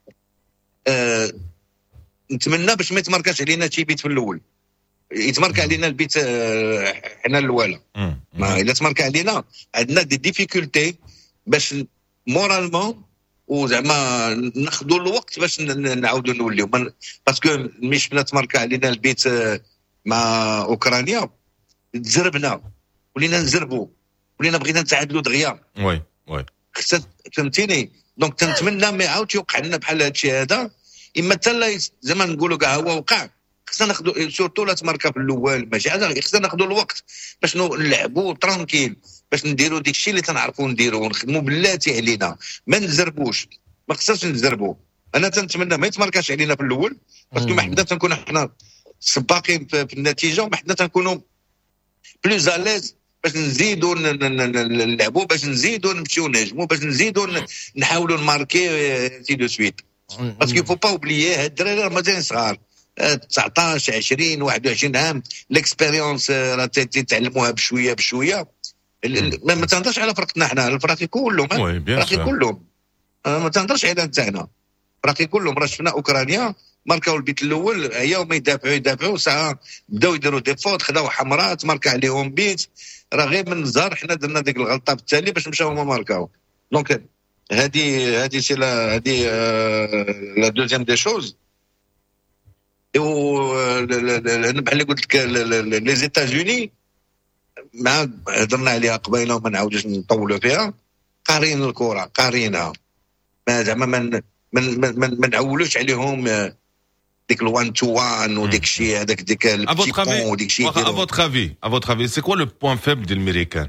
نتمنى باش ما يتماركاش علينا شي بيت في الاول يتمارك علينا البيت حنا الاولى ما الا تمارك علينا عندنا دي ديفيكولتي باش مورالمون وزعما ناخذوا الوقت باش نعاودوا نوليو باسكو مش بنا تمارك علينا البيت مع اوكرانيا تزربنا ولينا نزربوا ولينا بغينا نتعادلوا دغيا وي فهمتيني. دونك تنتمنى ما يعاودش يوقع لنا بحال هذا الشيء هذا اما حتى زعما نقولوا كاع هو وقع خصنا ناخذوا سورتو لا تماركا في الاول ماشي حاجه خصنا ناخذوا الوقت باش نلعبوا ترانكيل باش نديروا ديك الشيء اللي تنعرفوا نديروا ونخدموا بلاتي علينا ما نزربوش ما خصناش نزربوا. انا تنتمنى ما يتماركاش علينا في الاول باسكو ما حنا تنكونوا حنا سباقين في النتيجه وما حنا تنكونوا بلوز اليز باش نزيدوا نلعبوا باش نزيدوا نمشيو نهجموا باش نزيدوا نحاولوا نماركي سي دو سويت باسكو فو با اوبليي هاد الدراري مازال صغار 19 20 21 عام ليكسبيريونس راه تتعلموها بشويه ما تنهضرش على فرقتنا حنا الفراقي كلهم ما تنهضرش على نتاعنا الفراقي كلهم راه شفنا اوكرانيا ماركاو البيت الاول هي وما يدافعوا ساعه بداو يديروا دي فوت خداو حمراء ماركا عليهم بيت راه غير من الزهر حنا درنا ديك الغلطه بالتالي باش مشاو هما ماركاو. دونك هذه سي لا دوزيام دي شوز بحال اللي قلت لك لي زيتازوني ما هضرنا عليها قبيله وما نعاودوش نطولوا فيها قارين الكره قارينها ما زعما ما نعولوش عليهم ديك الوان تو وان وديك الشيء هذاك ديك البيتي بون وديك الشيء. à votre avis c'est quoi le point faible ديال الميريكان؟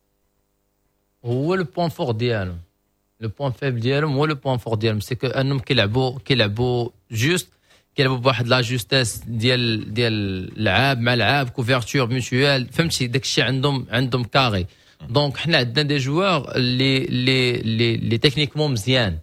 هو لو بوين فور ديالهم لو بوين فيبل ديالهم هو لو بوين فور ديالهم سي كو انهم كيلعبوا جوست كيلعبوا بواحد لا جوستيس ديال لعاب مع لعاب كوفرتور ميوتوال فهمتي داك الشيء عندهم كاري. دونك حنا عندنا دي جوار اللي تكنيكمون مزيان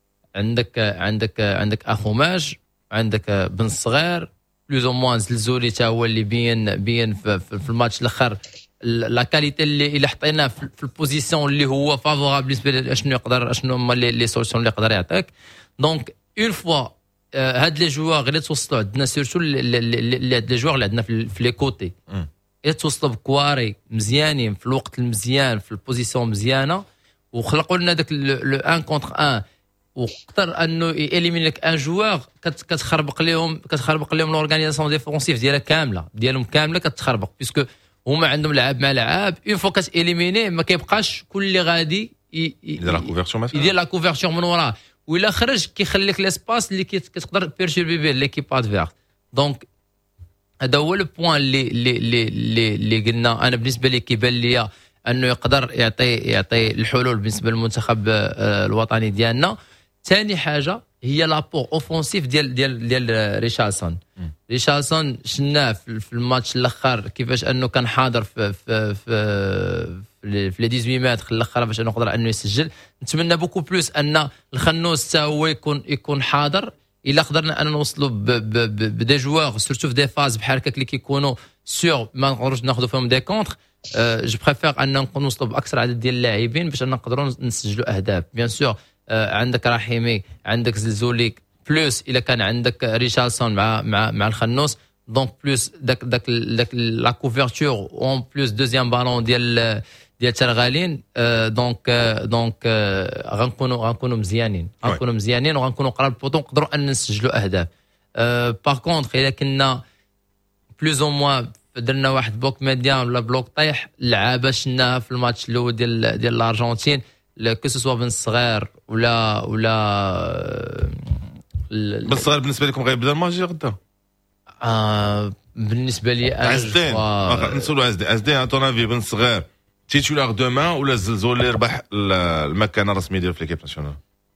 عندك اخوماج عندك بن صغير بلوز او موان زلزولي تا هو اللي بين في الماتش الاخر لا كاليتي اللي حطيناه في البوزيسيون اللي هو فافورابل بالنسبه شنو هما لي سوليسيون اللي يقدر يعطيك. دونك اون فوا هاد لي جوار اللي توصلوا عندنا سيرتو لي جوار اللي عندنا في لي كوتي اللي توصلوا بكواري مزيانين في الوقت المزيان في البوزيسيون مزيانه وخلقوا لنا داك لو ان كونتر ان وقدر انه يليمين لك ان جوار كتخربق لهم لورغانيزاسيون ديفونسيف ديالهم كامله كتخربق بيسكو هما عندهم لعاب مع لعاب اون فوا كتاليميني ما كيبقاش كل اللي غادي يدير لا كوفرتور من وراه وإلا خرج كيخليك ليسباس اللي كتقدر بيرشيربي به ليكيب ادفيرس. دونك هذا هو لو بوين اللي قلنا انا بالنسبه لي كيبان ليا انه يقدر يعطي الحلول بالنسبه للمنتخب الوطني ديالنا. ثاني حاجه هي لابور اوفونسيف ديال ريشارلسون. ريشارلسون شفناه في الماتش الاخر كيفاش انه كان حاضر في لي 18 متر الاخر باش انه يقدر انه يسجل. نتمنى بوكو بلوس ان الخنوس حتى هو يكون حاضر. الا قدرنا ان نوصلوا بدي جوار سورتو في دي فاز بحال هكاك اللي كيكونوا سور ما نقدروش ناخذوا فيهم دي كونتر. جو بريفير ان نكونوا نوصلوا باكثر عدد ديال اللاعبين باش نقدروا نسجلوا اهداف. بيان سور عندك رحيمي، عندك زلزولي، بلوس الا كان عندك ريشارلسون مع الخنوس، دونك بلوس داك لا كوفرتور اون بلوس دوزيام بالون ديال ترغالين. دونك غنكونوا مزيانين وغنكونوا قراب البوطون نقدروا ان نسجلوا اهداف. باغ كونطخ الا كنا بلوز او موان درنا واحد بلوك ميديان ولا بلوك طيح، اللعابه شناها في الماتش الاول ديال الارجنتين، كو سوا بن الصغير ولا بن الصغير. بالنسبه لكم غيبدا الماتش غدا؟ بالنسبه لي انا نسولوا عزدين ا طون افي بن الصغير تيتولار دومان ولا الزلزول اللي ربح المكانه الرسميه ديالو في ليكيب ناسيونال؟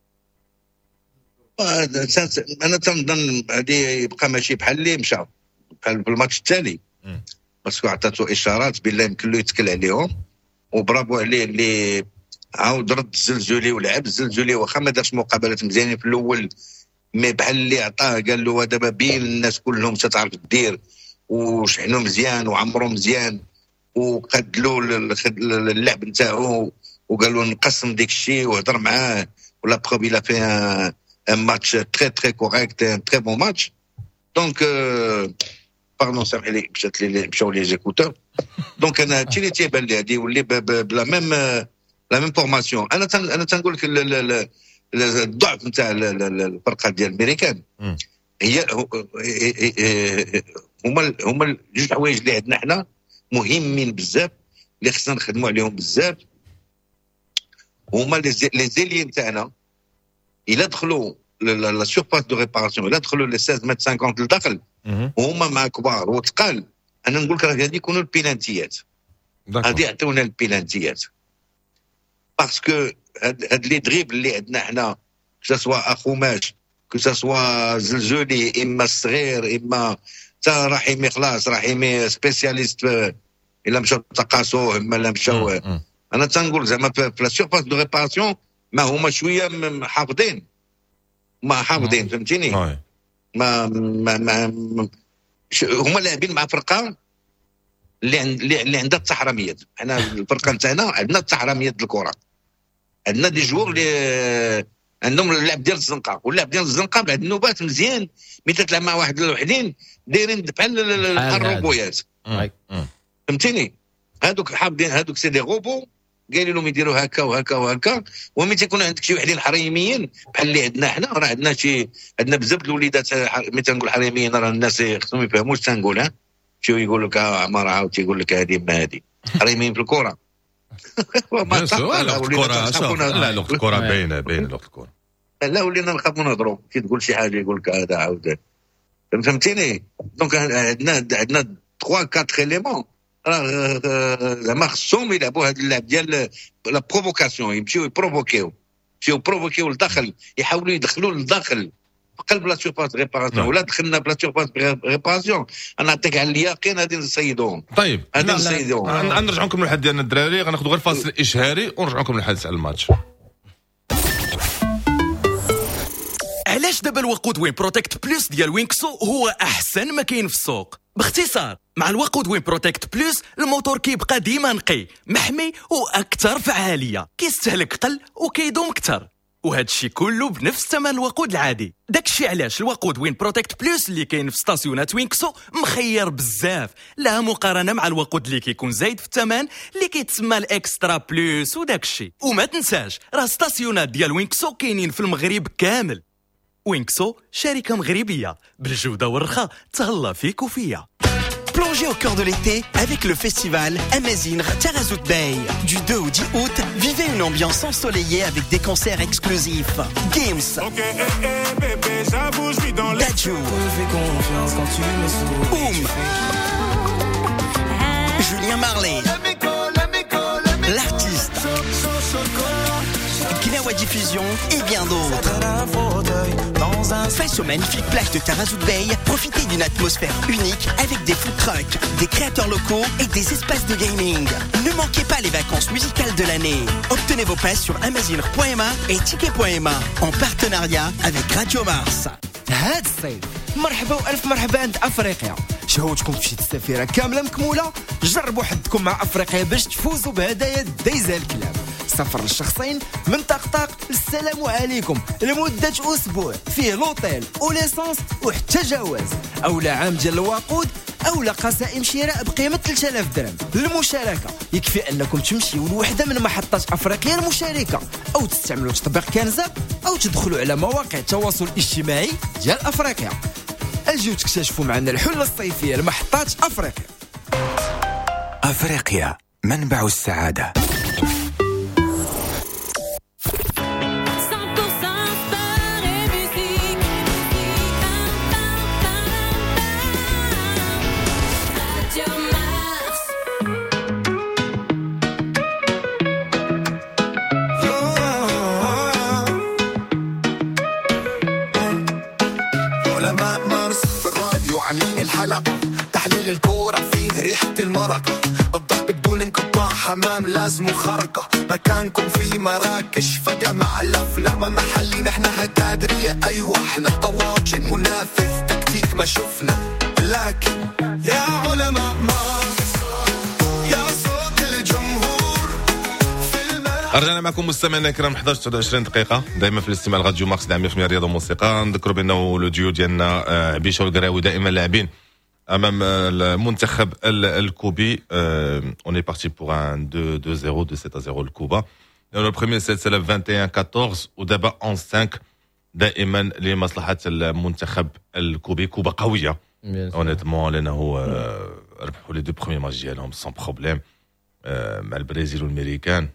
انا تنظن هذه يبقى ماشي بحال اللي مشى بحال في الماتش التالي، باسكو عطاتو اشارات بالله يمكن له يتكل عليهم، وبرافو عليه اللي عاود رد الزلزولي ولعب الزلزولي. واخا ما دارش مقابلات مزيانين في الاول، مي بحال اللي عطاه قال له دابا بين الناس كلهم تعرف دير، وشحنوا مزيان وعمروا مزيان وقدلوا اللعب نتاعو، وقالوا نقسم ديك الشيء وهضر معاه. ولا بروب الى في ان ماتش تري تري كوريكت، ان تري بون ماتش. دونك باردون سامح لي مشاو لي زيكوتور. دونك انا هادشي اللي تيبان لي هادي يولي بلا ميم فورماسيون. انا تنقول لك الضعف نتاع الفرقه ديال الامريكان هي هما جوج الحوايج اللي عندنا حنا مهمين بزاف، اللي خصنا نخدموا عليهم بزاف. هما لي زيليين تاعنا الا دخلوا لا سورفاس دو ريباراسيون، الا دخلوا لي 16 متر 50 لداخل وهما مع كبار وثقال، انا نقول لك راه غادي يكونوا البينانتيات، غادي يعطيونا البينانتيات. باسكو هاد لي دريب اللي عندنا حنا كسوا اخوماش كسوا زلزولي اما الصغير اما تا رحيمي، خلاص رحيمي سبيسياليست الا مشاو تقاسوه اما لا مشاو. انا تنقول زعما في لا سورفاس دو ريباراسيون ما هما شويه حافظين، فهمتيني؟ ما هما لاعبين مع فرقه اللي عندها التحرميات. حنا الفرقه نتاعنا عندنا التحرميات الكره، عندنا دي جوور اللي عندهم اللعب ديال الزنقه، واللعب ديال الزنقه بعد النوبات مزيان. ملي تتلعب مع واحد الوحدين دايرين بحال الروبويات، فهمتيني؟ هادوك حابين، هادوك سي دي روبو قايلين لهم يديروا هكا وهكا وهكا. وملي تيكون عندك شي وحدين حريميين بحال اللي عندنا حنا، راه عندنا بزاف الوليدات. ملي تنقول حريميين راه الناس خصهم يفهموا واش تنقول. شو يقول لك عمر عاود تيقول لك هذه ما هذه حريميين في الكره. لا لغة الكره باينه لغة الكره. لا ولينا نخافوا نهضروا، كي تقول شي حاجه يقول لك هذا عاود، فهمتيني؟ دونك عندنا 3 4 إيليمون زعما خصهم يلعبوا هذا اللعب ديال لا بروفوكاسيون، يمشيو يبروفوكيو لداخل، يحاولوا يدخلوا لداخل قلب لا سورفاس ريباراسيون. ولا دخلنا بلا سورفاس ريباراسيون انا نعطيك على اليقين غادي نصيدوهم. طيب نرجعوا لكم للحد ديالنا الدراري، غناخذوا غير فاصل اشهاري ونرجعوا لكم للحديث على الماتش. علاش دابا الوقود وين بروتكت بلس ديال وينكسو هو احسن ما كاين في السوق؟ باختصار، مع الوقود وين بروتكت بلس الموتور كيبقى ديما نقي محمي واكثر فعاليه، كيستهلك قل وكيدوم اكثر، وهذا الشيء كله بنفس ثمن الوقود العادي. داكشي علاش الوقود وين بروتكت بلس اللي كاين في ستاسيونات وينكسو مخير بزاف، لا مقارنه مع الوقود اللي كيكون زايد في الثمن اللي كيتسمى الاكسترا بلس وداكشي. وما تنساش راه ستاسيونات ديال وينكسو كاينين في المغرب كامل. وينكسو شركه مغربيه بالجوده والرخاء، تهلا فيك وفيا. Plongez au cœur de l'été avec le festival Amazing Tarazout Bay. Du 2 au 10 août, vivez une ambiance ensoleillée avec des concerts exclusifs. Games, Dadju, Boom, Julien Marley, l'artiste, Gnawadji rediffusion et bien d'autres. Face aux magnifiques plages de Tarazout Bay, profitez d'une atmosphère unique avec des food trucks, des créateurs locaux et des espaces de gaming. Ne manquez pas les vacances musicales de l'année. Obtenez vos passes sur amazon.ma et ticket.ma en partenariat avec Radio Mars. هاد الصيف مرحبا والف مرحبا عند افريقيا. شهوتكم في شي السفيره كامله مكموله؟ جربوا حدكم مع افريقيا باش تفوزوا بهدايا دايزه الكلاب. سفر للشخصين من طقطق السلام عليكم لمده اسبوع، فيه لوطيل وليسانس وحتى جواز، اولا عام ديال الوقود اولا قسائم شراء بقيمه 3000 درهم. للمشاركه يكفي انكم تمشيوا لوحده من محطات افريقيا المشاركه، او تستعملوا تطبيق كنزاب، او تدخلوا على مواقع التواصل الاجتماعي ديال افريقيا. اجيو تكتشفوا معنا الحله الصيفيه لمحطات افريقيا. أفريقيا منبع السعادة. علماء مارس في الراديو عاملين الحلقة، تحليل الكورة فيه ريحة المرقة، الضغط بدون انقطاع حمام لازم خرقة، مكانكم في مراكش فجأة مع الأفلام محلي نحن هكادرية، أيوة احنا طواجن منافس تكتيك ما شفنا، لكن يا علماء مارس يا صوت الجمهور في الملعب. رجعنا معكم مستمعينا الكرام 11-20 دقيقة دائما في الاستماع لراديو مارس دعم 100% رياضة وموسيقى. نذكروا بأنه لو ديو ديالنا عبيشة والقراوي دائما لاعبين امام المنتخب الكوبي. on est parti pour un 2-0 de 7-0 الكوبا. le premier set c'est le 21-14 ودابا 11-5 دائما لمصلحة المنتخب الكوبي. كوبا قوية honnêtement لأنه ربحوا لي دو بروميي ماتش ديالهم sans problème مع البرازيل والامريكان.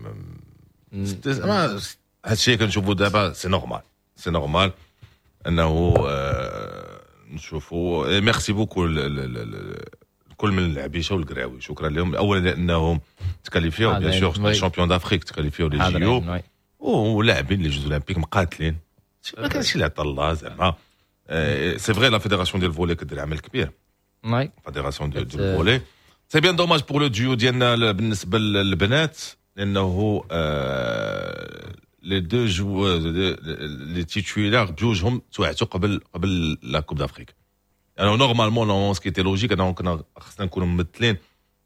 هادشي كنشوفوا دابا سي نورمال انه نشوفوا. ميرسي بوكو كل من العبيشه والقراوي، شكرا لهم اولا لانهم تكاليفيو بيان سور شامبيون دافريك، تكاليفيو لي جيو ولاعبين لي جوز اولمبيك مقاتلين. ما كانش اللي عطا الله زعما. سي فري لا فيدراسيون ديال الفولي كدير عمل كبير. فيدراسيون ديال الفولي سي بيان دوماج بور لو ديو ديالنا بالنسبه للبنات لانه لي دو جوور لي تيتولار بجوجهم توعتوا قبل لا كوب دافريك. يعني نورمالمون سكي تي لوجيك انه كنا خصنا نكونوا ممثلين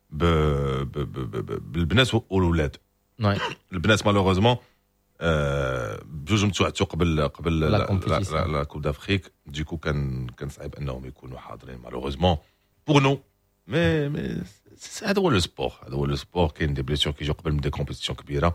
بالبنات والولاد. البنات مالوغوزمون بجوجهم توعتوا قبل لا كوب دافريك، ديكو كان صعيب انهم يكونوا حاضرين مالوغوزمون بور نو. مي هذا هو لو سبور كاين دي بليسيور كيجيو قبل من دي كومبيتيسيون كبيره.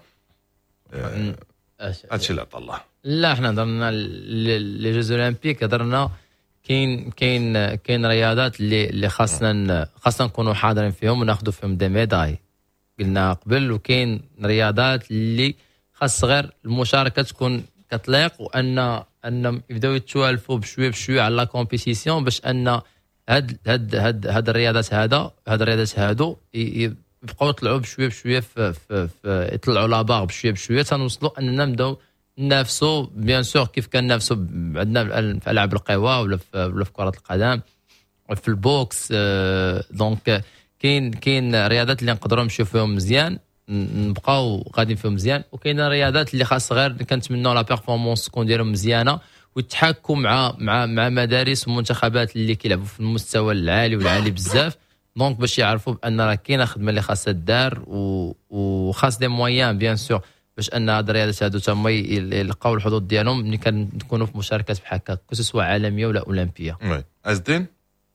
هادشي اللي عطا الله. لا حنا هضرنا لي جوز اولمبيك، هضرنا كاين رياضات اللي خاصنا نكونوا حاضرين فيهم وناخذوا فيهم دي ميداي قلنا قبل، وكاين رياضات اللي خاص غير المشاركه تكون كتليق، وان يبداو يتوالفوا بشويه على لا كومبيتيسيون باش ان هاد الرياضات هادو يبقاو يطلعوا بشويه في يطلعوا لابار بشويه تنوصلوا اننا نبداو ننافسوا بيان سور كيف كان ننافسوا عندنا في العاب القوى ولا في كره القدم في البوكس. دونك كاين رياضات اللي نقدروا نمشيو فيهم مزيان نبقاو غاديين فيهم مزيان، وكاين رياضات اللي خاص غير كنتمنوا لا بيرفورمانس تكون ديالهم مزيانه ويتحكوا مع مدارس ومنتخبات اللي كيلعبوا في المستوى العالي والعالي بزاف. دونك باش يعرفوا بان راه كاينه خدمه اللي خاصها تدار وخاص دي مويان بيان سور باش ان هاد الرياضات هادو تما يلقاو الحظوظ ديالهم ملي كنكونوا في مشاركات بحال هكا كسوا عالميه ولا اولمبيه. وي ازدين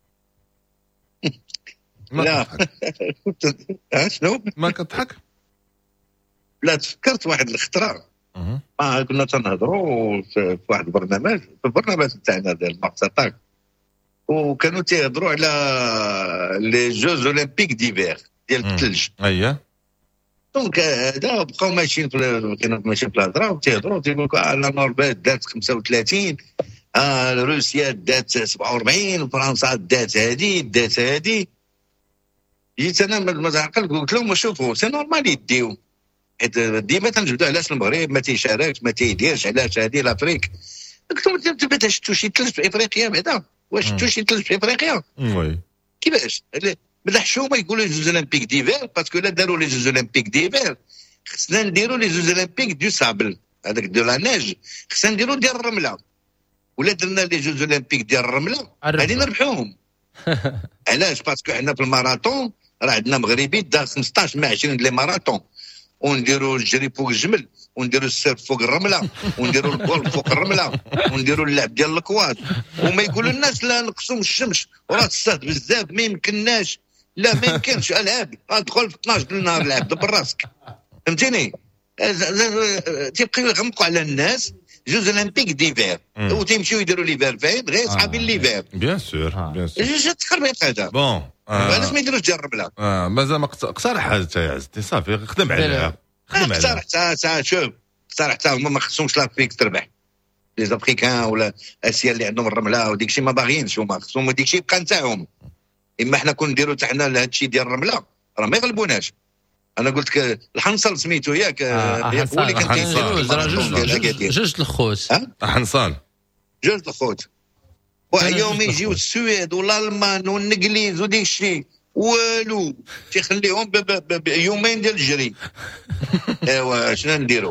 لا شنو ما كتضحك؟ لا تفكرت واحد الخطره كنا تنهضروا في واحد البرنامج، في البرنامج تاعنا ديال مارساتاك، وكانوا تيهضروا على لي جوز اولمبيك ديفير ديال الثلج. اييه دونك هذا بقاو ماشيين في الهضره وتيهضروا تيقول لا نورفيج دات 35 روسيا دات 47 وفرنسا دات هذه. جيت انا ما تعقل قلت لهم شوفوا سي نورمال يديو حيت ديما تنجبدوا علاش المغرب ما تيشاركش ما تيديرش، علاش هذه لافريك. قلت لهم انت شفتوا شي ثلج في افريقيا بعدا؟ واش شفتوا شي ثلج في افريقيا؟ وي كيفاش؟ بدا حشومه يقولوا لي جوز اولمبيك ديفير، باسكو لا داروا لي جوز اولمبيك ديفير خصنا نديروا لي جوز اولمبيك دو سابل، هذاك دو لا نيج خصنا نديروا ديال الرمله. ولا درنا لي جوز اولمبيك ديال الرمله غادي نربحوهم. علاش؟ باسكو حنا في الماراطون راه عندنا مغربي دار 15 مع 20 لي ماراطون، ونديروا الجري فوق الجمل، ونديروا السيرف فوق الرمله، ونديروا الجولف فوق الرمله، ونديروا اللعب ديال الكواز. وما يقولوا الناس لا نقصوا من الشمس وراه تصاد بزاف ما يمكنناش. لا ما يمكنش، العب ادخل في 12 النهار لعب دبر راسك، فهمتيني؟ تيبقاو يغمقوا على الناس جوز اولمبيك ديفير وتيمشيو يديروا ليفير فاين غير صحابي الليفير. بيان سور بيان سور. جات تخربيق هذا. بون علاش ما يديروش ديال الرمله؟ مازال ما اقترح حاجه يا عزتي، صافي خدم عليها. اقترح حتى شوف، اقترح حتى هما ما خصهمش لافريك تربح، لي زافريكان ولا اسيا اللي عندهم الرمله وديك الشيء ما باغيينش هما، خصهم ديك الشيء يبقى نتاعهم. اما حنا كون نديروا حتى حنا هذا الشيء ديال الرمله راه ما يغلبوناش. انا قلت لك الحنصل سميتو ياك، هو اللي كان جوج الخوت حنصل جوج الخوت. ويوم يجيو السويد والالمان والانجليز وديك الشيء والو تيخليهم بيومين ديال الجري. ايوا شنو نديروا؟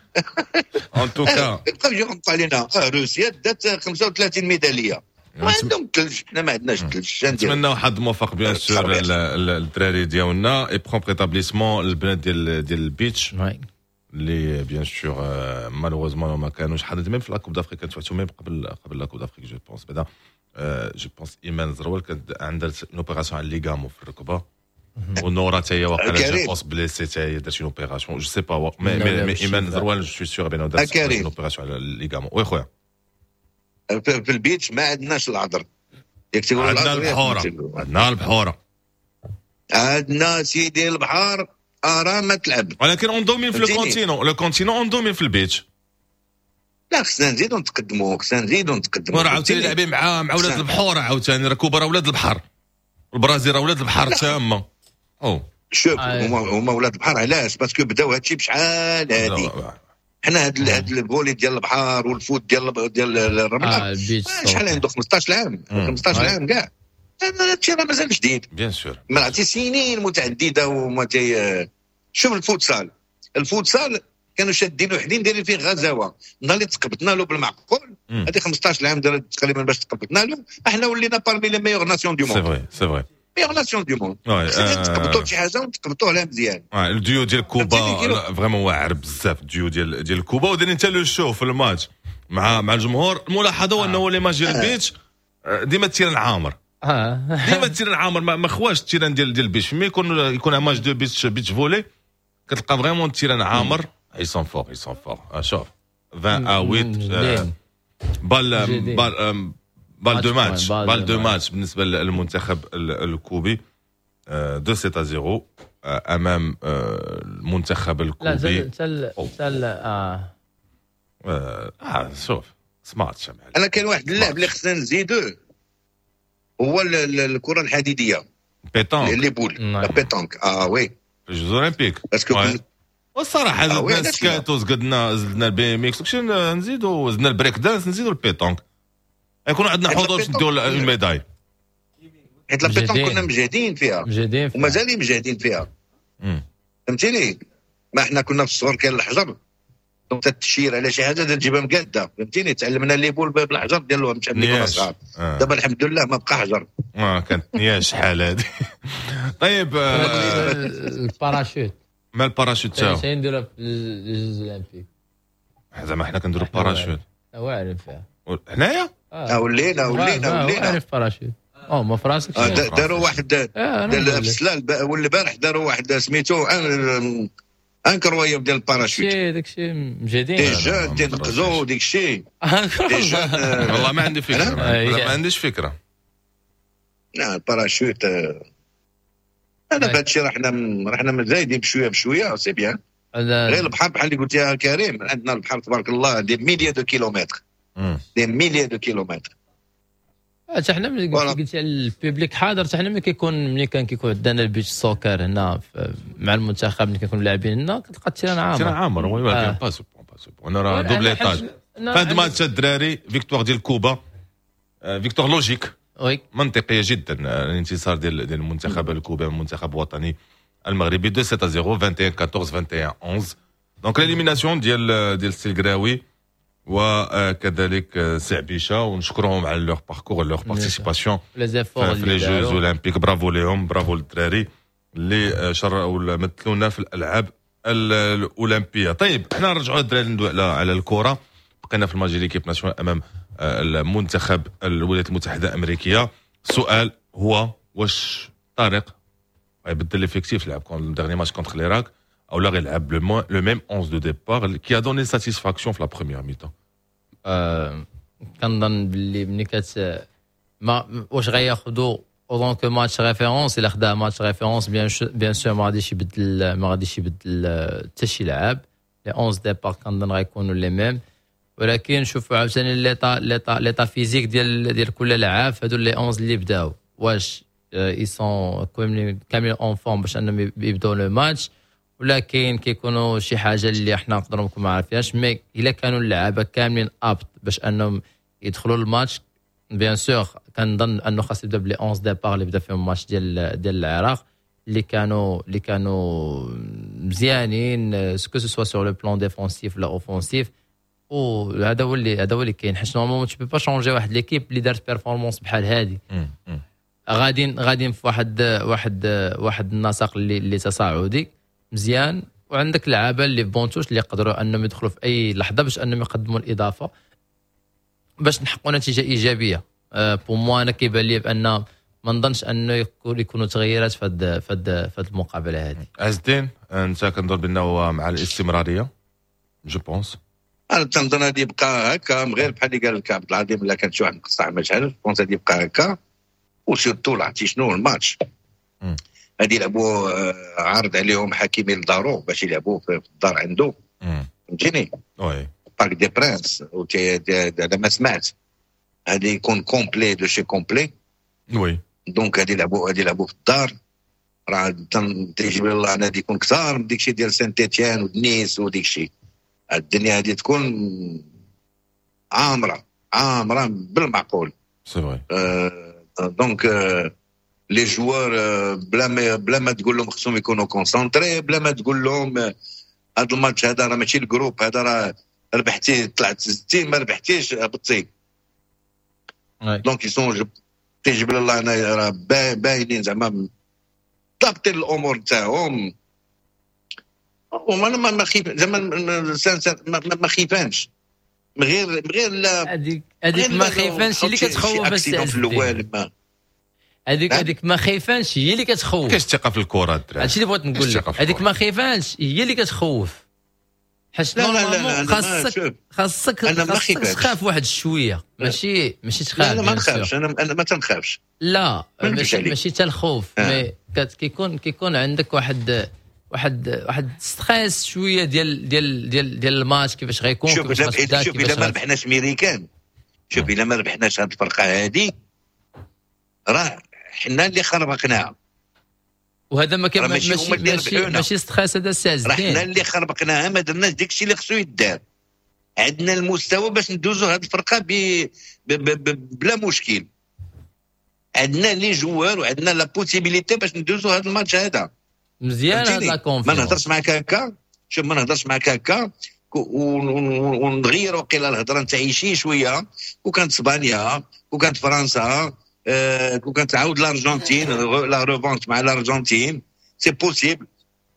ان توكا بقاو يغمقوا علينا. روسيا دات 35 ميداليه، ما عندهم ثلج، حنا ما عندناش ثلج. نتمنى حظ موفق بيان سور الدراري ديالنا. اي بخون بريتابليسمون البنات ديال البيتش اللي بيان سور مالوغوزمون ما كانوش حاضرين ميم في لاكوب دافريك، تفاعلوا ميم قبل لاكوب دافريك. جو بونس بعدا جو بونس ايمان زروال كانت عندها اوبيراسيون على ليغامو في الركبه، ونورا حتى هي واقيلا جو بونس بليسي حتى هي دارت اون اوبيراسيون. جو سي با مي ايمان زروال جو سوي سور بانه دارت اون اوبيراسيون على ليغامو. وي خويا في البيتش ما عندناش العذر، ياك تقول عندنا البحوره عندنا سيدي البحر راه ما تلعب، ولكن اون دومين في لو كونتينون اون دومين في البيتش. لا خصنا نزيدو نتقدموا، وراه عاوتاني لاعبين مع ولاد البحور، عاوتاني راه كبار ولاد البحر، البرازيل راه ولاد البحر تما. شوف هما ولاد البحر. علاش؟ باسكو بداو هادشي بشحال هادي. حنا هاد الفولي ديال البحر والفوت ديال الرمله شحال عنده 15 عام 15 عام كاع. هادشي راه مازال جديد بيان سور، ما عرفتي سنين متعدده وما شوف الفوتسال كانوا شادين وحدين دايرين فيه غزاوه. نهار اللي تقبضنا له بالمعقول هذه 15 عام دارت تقريبا باش تقبضنا له، احنا ولينا بارمي لي ميور ناسيون دو موند. سي فري ميور ناسيون دو موند. تقبضوا شي حاجه وتقبضوا عليها مزيان. الديو ديال كوبا فريمون واعر بزاف، الديو ديال كوبا. ودايرين حتى لو شو في الماتش مع الجمهور. الملاحظه هو انه لي ماتش ديال البيتش ديما التيران عامر، ديما التيران عامر، ما خواش التيران ديال البيتش. مي يكون ماتش دو بيتش فولي كتلقى فريمون التيران عامر. ils sont forts. شوف 20 à 8 بال دو ماتش بالنسبه للمنتخب الكوبي 2-0 امام المنتخب الكوبي. شوف سمارت شمال. انا كان واحد اللاعب اللي خصنا نزيدوه هو الكره الحديديه بيتونك، لي بول بيتونك. وي جوز اولمبيك باسكو والصراحه زدنا سكاتو زدنا البي ام اكس، نزيدو زدنا البريك دانس، نزيدو البيتونك، يكون عندنا حضور باش نديرو الميداي. حيت البيتونك كنا مجهدين فيها ومازال مجهدين فيها، فهمتيني؟ ما احنا كنا في الصغر كان الحجر انت تشير على شي حاجه تجيبها مقاده، فهمتيني؟ تعلمنا لي بول بالحجر ديالو مش ملي كنا صغار. دابا الحمد لله ما بقى حجر. كانت نياش شحال هذه. طيب الباراشوت ما الباراشوت تاعو نديرها في الجوز اولمبيك. زعما حنا كنديرو باراشوت واعرين فيها حنايا. ولينا واعرين باراشوت. ما في راسك داروا واحد في السلال والبارح داروا واحد سميتو انكروياب ديال الباراشوت. داكشي مجهدين دي جون تنقزو ديك الشيء. والله ما عندي فكره، ما عنديش فكره. لا الباراشوت انا بهذا الشيء راحنا زايدين بشويه سي بيان. غير البحر بحال اللي قلت يا كريم، عندنا البحر تبارك الله دي ميليا دو كيلومتر. حتى حنا ملي قلتي على البوبليك حاضر، حتى حنا ملي كيكون عندنا البيتش سوكر هنا مع المنتخب، ملي كنكون لاعبين هنا كتلقى التيران عامر ولكن با انا راه دوبليطاج فهاد الماتش الدراري. فيكتوار ديال كوبا، فيكتوار لوجيك منطقيه جدا. الانتصار ديال المنتخب الكوبي المنتخب الوطني المغربي 2-7-0 21-14 21-11. دونك ليليميناسيون ديال السلقراوي وكذلك سعبيشه، ونشكرهم على لور باركور لور بارتيسيباسيون في لي جوز اولمبيك. برافو ليهم، برافو للدراري اللي شرعوا مثلونا في الالعاب الاولمبيه. طيب احنا نرجعوا الدراري ندوي على الكره. بقينا في الماتش ليكيب ناسيونال امام المنتخب الولايات المتحده الامريكيه. السؤال هو واش طارق يبدل ليفيكتيف لعب كون ديرني ماتش كونتر ليراك او لا يلعب لو ميم 11 دو ديبار كي ا دوني ساتيسفاكسيون في لا بروميير ميتون؟ كنظن باللي ملي ما واش غياخذوا اون كو ماتش ريفيرونس. الا خدا ماتش ريفيرونس بيان سور ما غاديش يبدل حتى شي لاعب. لي 11 ديبار كنظن غيكونوا لي ميم، ولكن نشوفوا عاوتاني ليطا فيزيك ديال كل لاعب. هادو لي 11 اللي بداو واش اي سون كاملين اون فورم باش انهم يبداو لو ماتش، ولكن كيكونوا شي حاجه اللي احنا نقدروا نكون ما عارفينهاش. مي الا كانوا اللعابه كاملين ابط باش انهم يدخلوا الماتش، بيان سور كنظن انه خاص يبدا بلي 11 ديبار اللي بدا فيهم الماتش ديال العراق اللي كانوا مزيانين سكو سوا سور لو بلان ديفونسيف ولا اوفونسيف. وهذا هو اللي كاين، حيت نورمالمون تو با شونجي واحد ليكيب اللي دارت بيرفورمانس بحال هذه. غاديين في واحد النسق اللي تصاعدي مزيان، وعندك لعابه اللي بونتوش اللي يقدروا انهم يدخلوا في اي لحظه باش انهم يقدموا الاضافه باش نحققوا نتيجه ايجابيه. بو مو انا كيبان لي بان ما نظنش انه يكونوا تغييرات في هذه المقابله هذه. عز الدين انت كنظن بانه مع الاستمراريه جو بونس. انا تنظن غادي يبقى هكا غير بحال اللي قال لك عبد العظيم. الا كانت شي واحد مقصع مشعل بونس غادي يبقى هكا. وسيرتو عرفتي شنو الماتش غادي يلعبوا عارض عليهم حكيمي لدارو باش يلعبوا في الدار عنده، فهمتيني؟ وي بارك دي برانس. هذا ما سمعت، غادي يكون كومبلي دو شي كومبلي. وي دونك غادي يلعبوا في الدار. راه تيجيب الله غادي يكون كثار من ديكشي ديال سان تيتيان ودنيس وديكشي. الدنيا غادي تكون عامره بالمعقول. سي فري. دونك لي جوار بلا ما تقول لهم خصهم يكونوا كونسونطري، بلا ما تقول لهم هذا الماتش هذا راه ماشي الجروب هذا راه ربحتي طلعت 60 ما ربحتيش هبطتي. دونك يسون تيجيب الله انا راه باينين زعما ضابطين الامور تاعهم. وما ما خيف زعما ما خيفانش غير لا هذيك ما خايفانش اللي كتخوف بس في الاول. هذيك ما خايفانش هي اللي كتخوف. كاش ثقه في الكره الدراري، هادشي اللي بغيت نقول لك. هذيك ما خايفانش هي اللي كتخوف. حيت لا خاصك تخاف واحد شويه، ماشي تخاف. لا ما نخافش، انا ما تنخافش. لا ماشي حتى الخوف، مي كيكون عندك واحد ستريس شويه ديال الماتش كيفاش غيكون. شوف الا ما ربحناش ميريكان، شوف الا ما ربحناش هذه الفرقه هذه راه حنا اللي خربقناها. وهذا ما كان ماشي ستريس، هذا الساز راه حنا اللي خربقناها، ما درناش داكشي اللي خصو يدار. عندنا المستوى باش ندوزو هذه الفرقه بلا مشكل. عندنا لي جوار وعندنا لا بوسيبيليتي باش ندوزو هذا الماتش هذا مزيان. هذا لا كونفيونس ما نهضرش معاك هكا. شوف ما نهضرش معاك هكا ونغير وقيله الهضره نتاعي شويه. وكانت اسبانيا وكانت فرنسا وكانت تعاود الارجنتين لا ريفونش مع الارجنتين سي بوسيبل.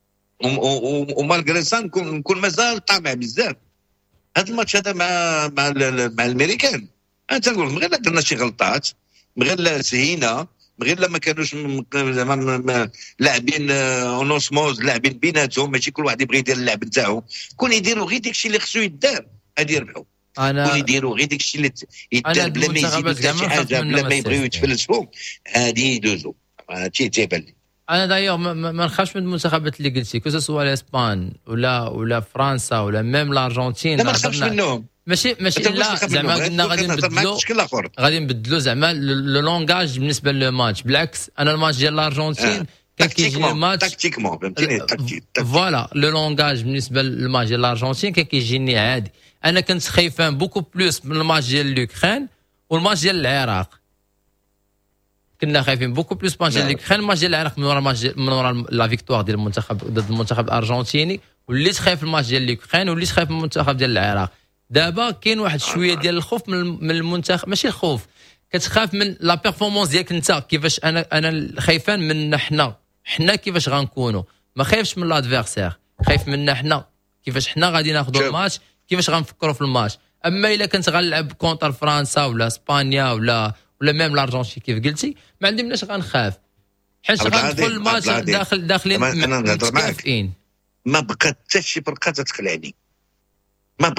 ومالغري سا نكون مازال طامع بزاف. هذا الماتش هذا مع الامريكان انا تنقول من غير لا درنا شي غلطات، من غير لا سهينا، من غير لما كانوش زعما لاعبين اونوسموز لاعبين بيناتهم، ماشي كل واحد يبغي يدير اللعب نتاعو. كون يديروا غير داكشي اللي خصو يدار غادي يربحوا. كون يديروا غير داكشي اللي يدار بلا ما يزيدوا شي حاجه، بلا ما يبغيو يتفلسفوا، هادي يدوزوا. هادشي تيبان لي. انا دايوغ ما نخافش من المنتخبات اللي قلتي، كو سوا الاسبان ولا فرنسا ولا ميم الارجنتين. لا ما نخافش منهم، ماشي لا زعما قلنا غادي نبدلوا زعما لو لونغاج بالنسبه للماتش. بالعكس انا الماتش ديال الارجنتين كان كيجيني الماتش تاكتيكمون فهمتيني فوالا لو لونغاج بالنسبه للماتش ديال الارجنتين كان كيجيني عادي. انا كنت خايفان بوكو بلوس من الماتش ديال لوكرين والماتش ديال العراق. كنا خايفين بوكو بلوس ماتش ديال لوكرين الماتش ديال العراق من ورا لا فيكتوار ديال المنتخب ضد المنتخب الارجنتيني. وليت خايف الماتش ديال لوكرين وليت خايف من المنتخب ديال العراق. دابا كاين واحد شويه ديال الخوف من المنتخب ماشي الخوف كتخاف من لا بيرفورمانس ديالك انت كيفاش انا خايفان من حنا كيفاش غنكونوا. ما خايفش من لادفيرسير خايف منا حنا كيفاش حنا غادي ناخذوا الماتش كيفاش غنفكروا في الماتش. اما الا كنت غنلعب كونتر فرنسا ولا اسبانيا ولا ميم الارجنتين كيف قلتي ما عندي مناش غنخاف حيت غندخل الماتش داخلين متكافئين. ما بقى حتى شي فرقه تتخلعني ما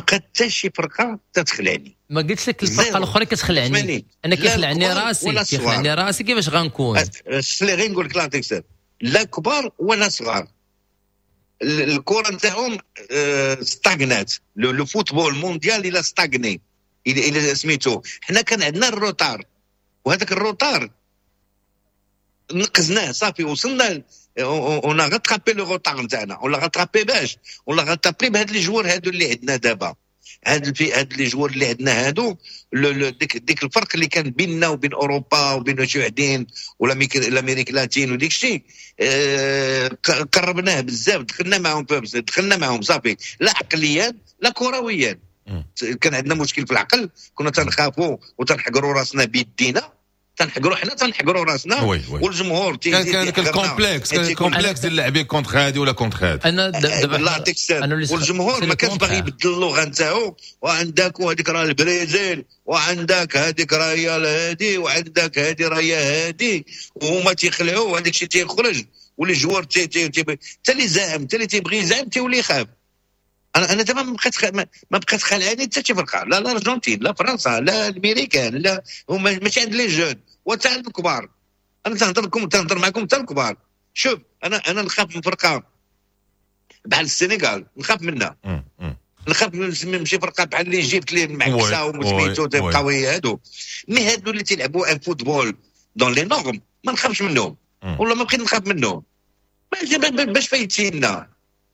قلت لك الفرقه الاخرى كتخلعني انا كيخلعني راسي كيفاش غنكون. اللي غير نقول لك لا تكسب لا كبار ولا صغار. الكره نتاعهم ستاغنات لو فوتبول مونديال الى ستاغني الى سميتو. حنا كان عندنا الروتار وهذاك الروتار نقزناه صافي وصلنا اون غاترابي لو روتار نتاعنا ولا غاترابي باش ولا غاترابي بهاد لي جوار هادو اللي عندنا دابا. هاد لي جوار اللي عندنا هادو ديك الفرق اللي كان بيننا وبين اوروبا وبين شي وحدين ولا الامريكا اللاتين وديك الشيء قربناه بزاف. دخلنا معهم صافي لا عقليا لا كرويا. كان عندنا مشكل في العقل كنا تنخافوا وتنحقروا راسنا بيدينا تنحقروا راسنا والجمهور كان الكومبلكس ديال اللاعبين كونتر هادي ولا كونتر هادي. انا دابا والجمهور ما كانش باغي يبدل اللغه نتاعو. وعندك وهذيك راه البرازيل وعندك هذيك راهي هادي وعندك هذه راهي هادي وهما تيخلعوا وهذاك الشيء تيخرج واللي جوار حتى اللي زعم حتى اللي تيبغي يزعم تيولي يخاف. انا دابا ما بقيت خلعاني حتى شي فرقه لا الارجنتين لا فرنسا لا الامريكان لا هما ماشي عند لي جون وتا عند الكبار. انا تهضر معكم حتى الكبار. شوف انا نخاف من فرقه بحال السنغال نخاف منها. نخاف من شي فرقه بحال اللي جبت لي معكسه وسميتو تبقاو هادو مي هادو اللي تيلعبوا ان فوتبول دون لي نورم ما نخافش منهم والله ما بقيت نخاف منهم. باش فايتينا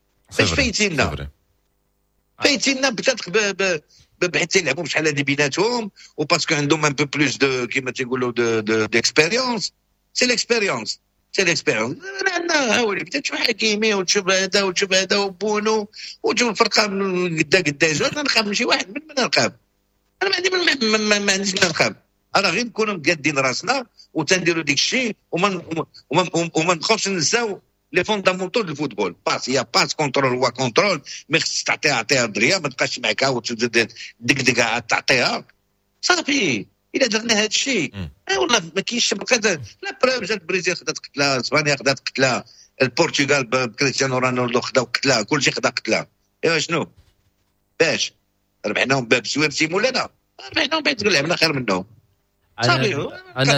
بتاتر بحيث تيلعبوا بشحال هادي بيناتهم وباسكو عندهم ان بو بلوس دو كيما تيقولوا ديكسبيريونس. سي ليكسبيريونس عندنا هاولي بدات تشوف حكيمي وتشوف هذا وبونو وتشوف الفرقه قدا انا نخاف من شي واحد من نخاف. انا ما عنديش من نخاف. انا غير نكونوا مقادين راسنا وتنديروا ديك الشيء وما نخافش ننساو لي فوندامونتو دو الفوتبول. باس كونترول هو كونترول ما خصش تعطيها دريه ما تبقاش معك دق تعطيها صافي. الا درنا هذا الشيء والله ما كاينش لا بروف. جات البرازيل خدات قتلها اسبانيا خدات قتلها البرتغال بكريستيانو رونالدو خداو قتلها كلشي خدا قتلها. ايوا شنو باش ربحناهم باب سوير سيمولانا ربحناهم بعد تقول لعبنا خير منهم صافي. انا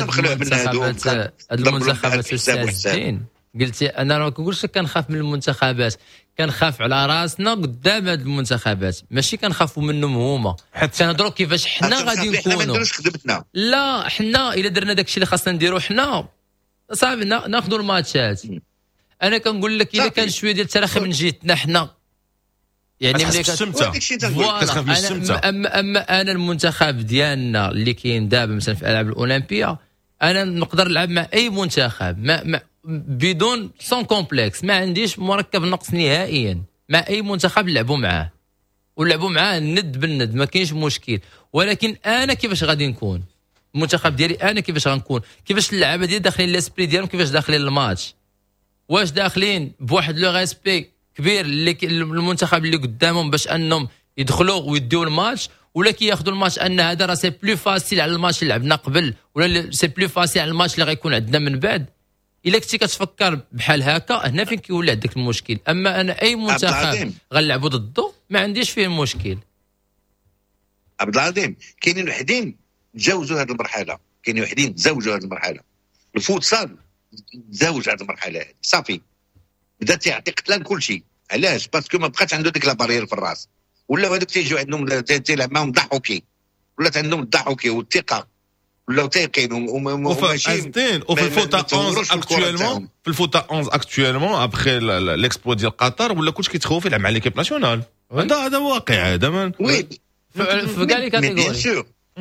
المنتخبات السادسين قلتي انا ما كنقولش كنخاف من المنتخبات كنخاف على راسنا قدام هاد المنتخبات ماشي كنخافوا منهم هما. كنهضروا كيفاش حنا غادي نكونوا. لا حنا الا درنا داكشي اللي خاصنا نديرو حنا صافي ناخذوا الماتشات. انا كنقول لك الا كان شويه ديال التراخي من جهتنا حنا يعني ملي كتخاف من الشمته. اما انا المنتخب ديالنا اللي كاين دابا مثلا في الالعاب الاولمبيه انا نقدر نلعب مع اي منتخب ما بدون سون كومبلكس. ما عنديش مركب نقص نهائيا مع اي منتخب نلعبوا معاه ونلعبوا معاه الند بالند ما كاينش مشكل. ولكن انا كيفاش غادي نكون المنتخب ديالي انا كيفاش غنكون كيفاش اللعابه ديالي داخلين لاسبري ديالهم كيفاش داخلين الماتش واش داخلين بواحد لو ريسبي كبير المنتخب اللي قدامهم باش انهم يدخلوا ويديو الماتش ولا كياخذوا الماتش ان هذا راه سي بلو فاسيل على الماتش اللي لعبنا قبل ولا سي بلو فاسيل على الماتش اللي غيكون عندنا من بعد. الا كنتي كتفكر بحال هكا هنا فين كيولي عندك المشكل. اما انا اي منتخب غنلعبوا ضده ما عنديش فيه مشكل. عبد العظيم كاينين وحدين تجاوزوا هذه المرحله كاينين وحدين تزوجوا هذه المرحله. الفوتسال تزوج هذه المرحله صافي بدا تيعطي قتلان كل شيء. علاش؟ باسكو ما بقاش عنده ديك لا بارير في الراس ولا هذوك تيجوا عندهم تيلعب معهم ضحوكي، ولات عندهم الضحوكي والثقه، ولاو تايقين وفي الفوتا 11 اكطوالمون، في الفوتا 11 اكطوالمون ابخي ليكسبو ديال قطر ولا كلشي كيتخوف يلعب مع ليكيب ناسيونال. هذا واقع هذا وي في كاع لي كاتيجوري.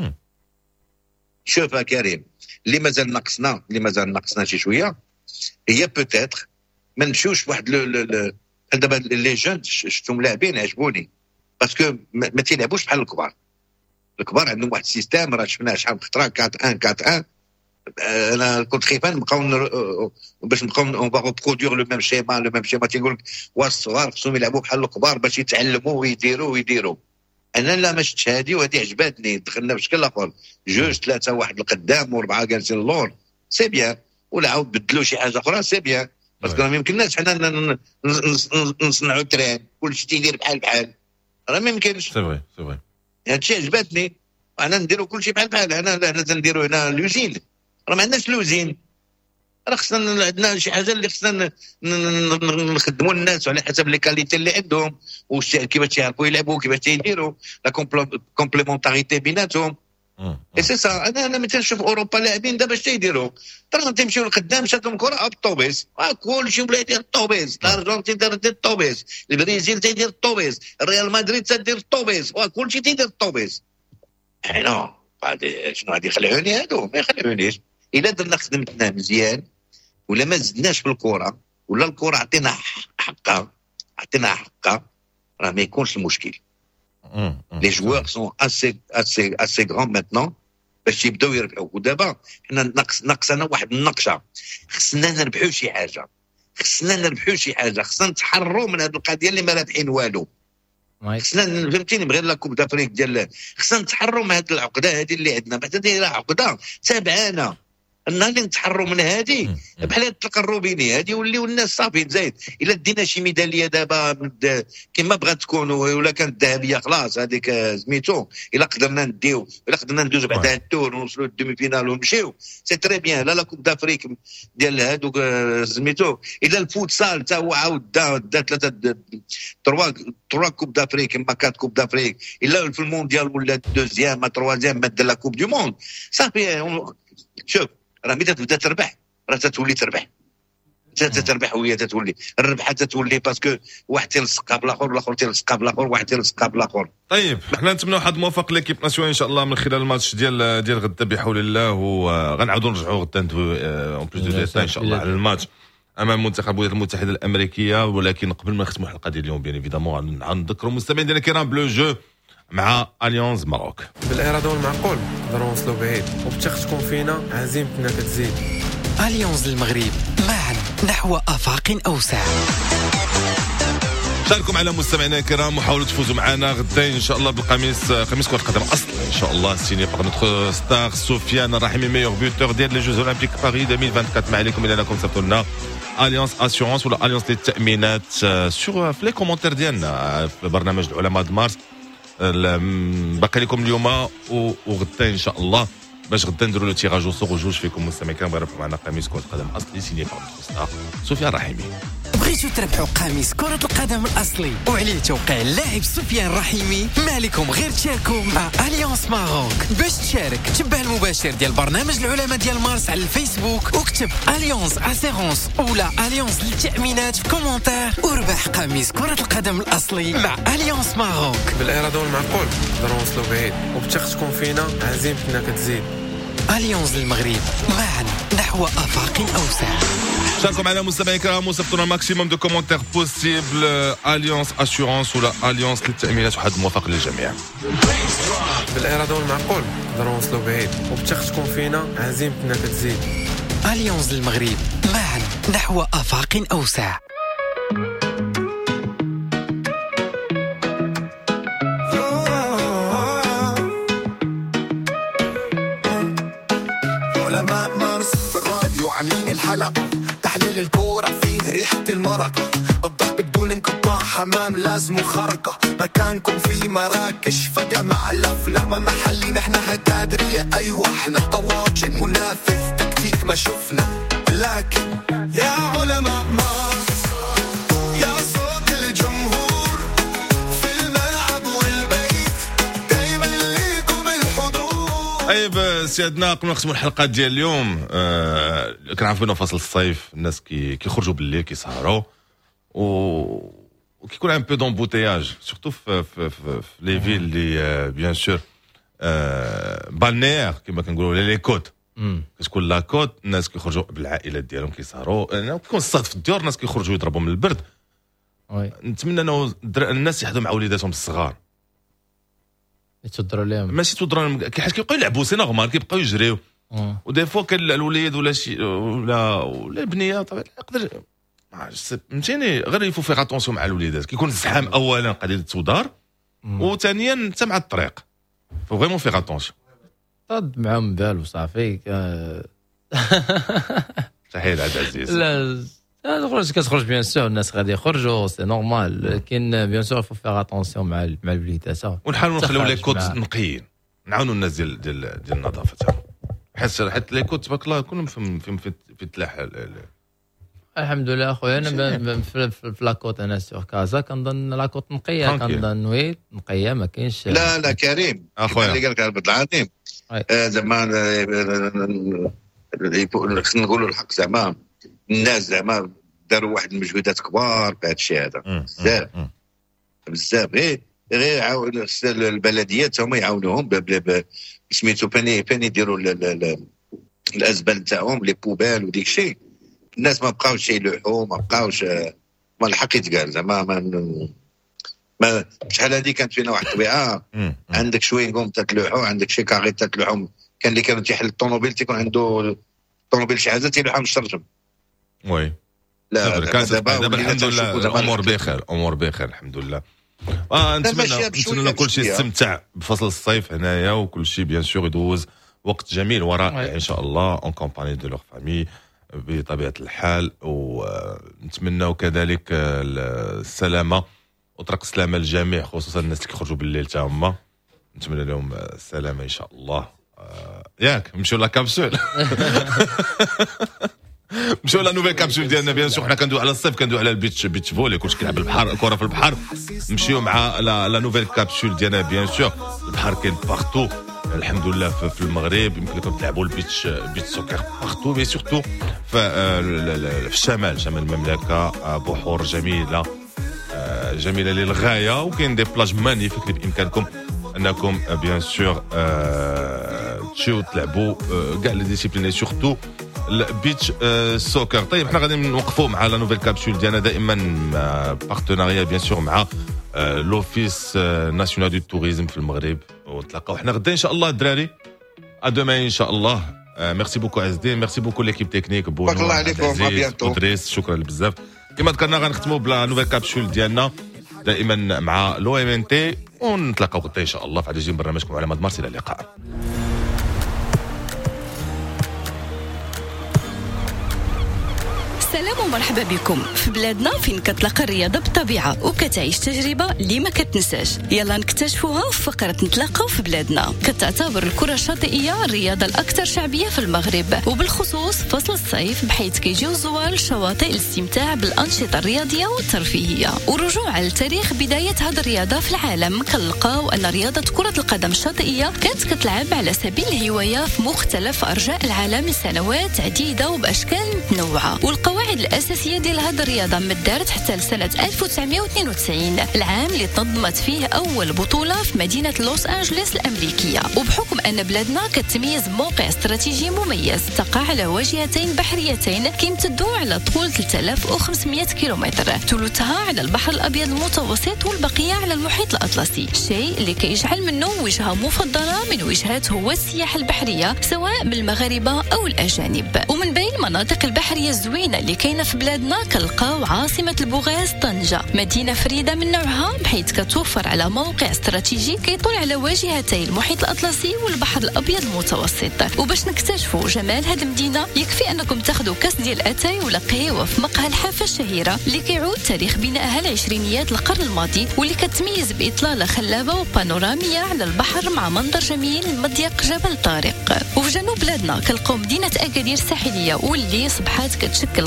شوف كريم، اللي مازال ناقصنا شي شويه هي بوتيتر ما نمشيوش بواحد دابا لي جون شفتهم لاعبين عجبوني باسكو ما تيلعبوش بحال الكبار عندهم واحد السيستم راه شفناه شحال من خطره 4-1 انا كنت خايفان باش نبقاو اون فا ريبرودوير لو ميم شيما تيقول لك الصغار خصهم يلعبوا بحال الكبار باش يتعلموا ويديروا. انا لا ما شفتش هذه، وهذه عجبتني. دخلنا بشكل اخر 2-3 واحد القدام و4 جالسين اللور سي بيان، ولا عاود بدلوا شي حاجه اخرى سي بيان، باسكو ما يمكنناش حنا نصنعوا تران كلشي تيدير بحال راه ما يمكنش. سي فري هادشي عجبتني. انا نديروا كلشي بحال انا تنديروا هنا لوزين، راه ما عندناش لوزين، راه خصنا عندنا شي حاجه اللي خصنا نخدموا الناس على حسب لي كاليتي اللي عندهم كيفاش يعرفوا يلعبوا كيفاش يديروا لا كومبليمونتاريتي بيناتهم. اي سي سا. انا مثلا نشوف اوروبا لاعبين دابا اش تيديروا، ترى تمشيو لقدام شاتهم كره الطوبيس كلشي ولا يدير الطوبيس، الارجنتين تدير الطوبيس، البرازيل تيدير الطوبيس، الريال مدريد تدير الطوبيس، كلشي تيدير الطوبيس. نو شنو غادي يخلعوني هادو؟ ما يخلعونيش. الا درنا خدمتنا مزيان ولا ما زدناش في الكره ولا الكره عطينا حقها راه ما يكونش المشكل. لي جوار سون اسي غران ماتنون باش يبداو يربحوا. ودابا حنا ناقصنا واحد النقشه، خصنا نربحوا شي حاجه، خصنا نتحرروا من هذه القضيه اللي ما رابحين والو. خصنا فهمتيني بغير لا كوب دافريك ديال خصنا نتحرروا من هذه العقده هذه اللي عندنا، بعدا دايره عقده تابعانا. النهار اللي نتحروا من هذه بحال التقربيني هذه وليو الناس صافي زايد. الا دينا شي ميداليه دابا كما بغات تكون ولا كانت ذهبيه خلاص هذيك سميتو، الا قدرنا نديو الا قدرنا ندوزو بعدا التور ونوصلوا للدومي فينال ونمشيو سي تري بيان. لا كوب دافريك ديال هذوك سميتو، الا الفوتسال حتى هو عاود دا 3 كوب دافريك اما 4 كوب دافريك، الا في المونديال ولا دوزيام تروازيام ما دار لا كوب دو موند صافي. شوف راه ملي تبدا تربح راه تتولي تربح وهي تتولي الربحه تتولي باسكو واحد تيلصقها بالاخر والاخر تيلصقها بالاخر واحد تيلصقها بالاخر. طيب حنا نتمنوا واحد الموافق ليكيب ناسيونال ان شاء الله من خلال الماتش ديال غدا بحول الله، وغنعاودوا نرجعوا غدا اون بليس دو ديتاي ان شاء الله على الماتش امام منتخب الولايات المتحده الامريكيه. ولكن قبل ما نختموا الحلقه ديال اليوم بيان ايفيدامون غنذكروا المستمعين ديالنا الكرام بلو جو مع اليونز ماروك. بالاراده والمعقول نقدروا نوصلوا بعيد، وبتختكم فينا عزيمتنا كتزيد. اليونز المغرب معا نحو افاق اوسع. شاركوا معنا مستمعينا الكرام وحاولوا تفوزوا معنا غدا ان شاء الله بالقميص قميص كره القدم اصل ان شاء الله سيني باغ نوتر ستار سفيان الرحيمي ميور بوتور ديال لي جوز اولمبيك باريس 2024. ما عليكم الا انكم صيفطوا لنا اليونس اسيورونس ولا اليونس للتامينات سور في لي كومونتير ديالنا في برنامج العلماء د مارس. باقي لكم اليوم وغدا ان شاء الله باش غدا نديروا لو تيراج وصور وجوج فيكم مستمعين كرام يربحوا معنا قميص كره القدم اصلي سيني باغ نوتر سفيان الرحيمي. بغيتو تربحوا قميص كرة القدم الأصلي وعليه توقيع اللاعب سفيان الرحيمي، ما عليكم غير تشاركوا مع أليونس ماروك. باش تشارك تبع المباشر ديال برنامج العلماء ديال مارس على الفيسبوك وكتب أليونس أسيرونس ولا أليونس للتأمينات في كومونتير وربح قميص كرة القدم الأصلي مع أليونس ماروك. بالاراده والمعقول نقدروا نوصلوا بعيد، وبتختكم فينا عزيمتنا كتزيد. اليونز المغرب معا نحو افاق اوسع. شاركوا معنا مستمعين الكرام وصيفطوا لنا ماكسيموم دو كومونتير بوسيبل اليونس اسيورونس ولا اليونس للتامينات وحد موافق للجميع. بالاراده والمعقول نقدروا نوصلوا بعيد، وبتختكم فينا عزيمتنا كتزيد. اليونز المغرب معا نحو افاق اوسع. الحلقة تحليل الكورة فيه ريحة المرق، الضغط بدون انقطاع حمام لازم خرقة، مكانكم في مراكش فجأة مع الأفلام محلي نحن هالتدرية. أيوة احنا طواجن منافس تكتيك ما شفنا، لكن يا علماء مارس يا صوت الجمهور في الملعب طيب سيادنا قبل ما نختموا الحلقه ديال اليوم كنعرفوا انه فصل الصيف الناس كيخرجوا بالليل كيسهروا وكيكون ان بو دومبوتياج سورتو في لي فيل اللي بيان سور بالنيير كما كنقولوا لي كوت كتكون لا كوت الناس كيخرجوا بالعائلات ديالهم كيسهروا كيكون الصهد في الديور الناس كيخرجوا يضربوا من البرد. نتمنى انه الناس يحضروا مع وليداتهم الصغار يتضروا لهم ماشي تضروا لهم حيت كيبقاو يلعبوا سي نورمال كيبقاو يجريو ودي فوا كان الوليد ولا شي ولا البنيه طبعا يقدر فهمتيني غير يفو فيغ اتونسيون مع الوليدات كيكون الزحام اولا قليل التودار وثانيا انت مع الطريق فو فريمون فيغ اتونسيون طاد معاهم بال وصافي صحيح عبد العزيز لا كتخرج بيان سور الناس غادي يخرجوا سي نورمال لكن بيان سور فو فيغ اتونسيون مع الوليدات ونحاولوا نخليو لي كوت نقيين نعاونوا الناس ديال النظافه حيت لي كوت تبارك الله كلهم في التلاح الحمد لله اخويا انا في لاكوت انا سور كازا كنظن لاكوت نقيه كنظن وي نقيه ما كاينش لا كريم اخويا اللي قالك عبد العظيم زعما خصنا نقولوا الحق زعما الناس زعما داروا واحد المجهودات كبار في هذا الشيء هذا بزاف غير عاون البلديات هما يعاونوهم سميتو فاني يديروا الازبال تاعهم لي بوبال وديك الشيء الناس ما بقاوش يلوحوا ما بقاوش ما الحق يتقال زعما ما شحال هذه كانت فينا واحد الطبيعه عندك شويه نقوم تتلوحوا عندك شي كاغي تتلوحوا كان اللي كانوا تيحل الطوموبيل تيكون عنده طوموبيل شي حاجه تيلوحها من الشرجم وي لا دابا الحمد لله الامور بخير الحمد لله نتمنى كل شيء يستمتع بفصل الصيف هنايا وكل شيء بيان سور يدوز وقت جميل ورائع ان شاء الله اون كومباني دو لور فامي بطبيعه الحال ونتمنى كذلك السلامه وطرق السلامه للجميع خصوصا الناس اللي كيخرجوا بالليل تا هما نتمنى لهم السلامه ان شاء الله ياك نمشيو لا كابسول مشاو لا نوفيل كابسول ديالنا بيان سور حنا كندويو على الصيف كندويو على البيتش فولي كلشي كيلعب البحر الكره في البحر نمشيو مع لا نوفيل كابسول ديالنا بيان سور البحر كاين بارتو الحمد لله في المغرب يمكن لكم تلعبوا البيتش سوكر بارتو مي سورتو في الشمال شمال المملكه بحور جميله للغايه وكاين دي بلاج مانيفيك اللي بامكانكم انكم بيان سور تمشيو تلعبوا كاع لي ديسيبلين سورتو البيتش سوكر. طيب حنا غادي نوقفوا مع لا نوفيل كابسول ديالنا دائما بارتناريا بيان سور مع لوفيس ناسيونال دو توريزم في المغرب ونتلاقاو حنا غدا ان شاء الله الدراري ادوما ان شاء الله. ميرسي بوكو اس دي ميرسي بوكو ليكيب تكنيك بارك الله عليكم ادريس شكرا بزاف. كما ذكرنا غنختموا بلا نوفيل كابسول ديالنا دائما مع لو ام ان تي ونتلاقاو غدا ان شاء الله في عدد برنامجكم على مدمار. الى اللقاء. سلام ومرحبا بكم في بلادنا فين كتلاقى الرياضه بالطبيعه وكتعيش تجربه اللي ما كتنساش. يلا نكتشفوها في فقره نتلاقاو في بلادنا. كتعتبر الكره الشاطئيه الرياضه الاكثر شعبيه في المغرب وبالخصوص فصل الصيف بحيث كيجيو الزوار للشواطئ للاستمتاع بالانشطه الرياضيه والترفيهيه. ورجوعا لتاريخ بدايه هذه الرياضه في العالم كنلقاو ان رياضه كره القدم الشاطئيه كانت كتلعب على سبيل الهوايه في مختلف ارجاء العالم لسنوات عديده وباشكال متنوعه. والقواعد الأساسية ديال هذه الرياضة مدارت حتى لسنة 1992 العام اللي تنظمت فيه أول بطولة في مدينة لوس أنجلوس الأمريكية. وبحكم أن بلادنا كتميز موقع استراتيجي مميز تقع على واجهتين بحريتين كيمتدوا على طول 3500 كيلومتر ثلثها على البحر الأبيض المتوسط والبقية على المحيط الأطلسي، الشيء اللي كيجعل منه وجهة مفضلة من وجهات هو السياحة البحرية سواء بالمغاربة أو الأجانب. ومن بين المناطق البحرية الزوينة اللي كاينه في بلادنا كنلقاو عاصمه البوغاز طنجه، مدينه فريده من نوعها بحيث كتوفر على موقع استراتيجي كيطل على واجهتي المحيط الاطلسي والبحر الابيض المتوسط. وباش نكتشفوا جمال هذه المدينه يكفي انكم تاخذوا كاس ديال اتاي ولا قهوه في مقهى الحافه الشهيره اللي كيعود تاريخ بنائها العشرينيات القرن الماضي واللي كتميز باطلاله خلابه وبانوراميه على البحر مع منظر جميل من مضيق جبل طارق. وفي جنوب بلادنا كنلقاو مدينه اكادير الساحليه واللي صبحات كتشكل قطب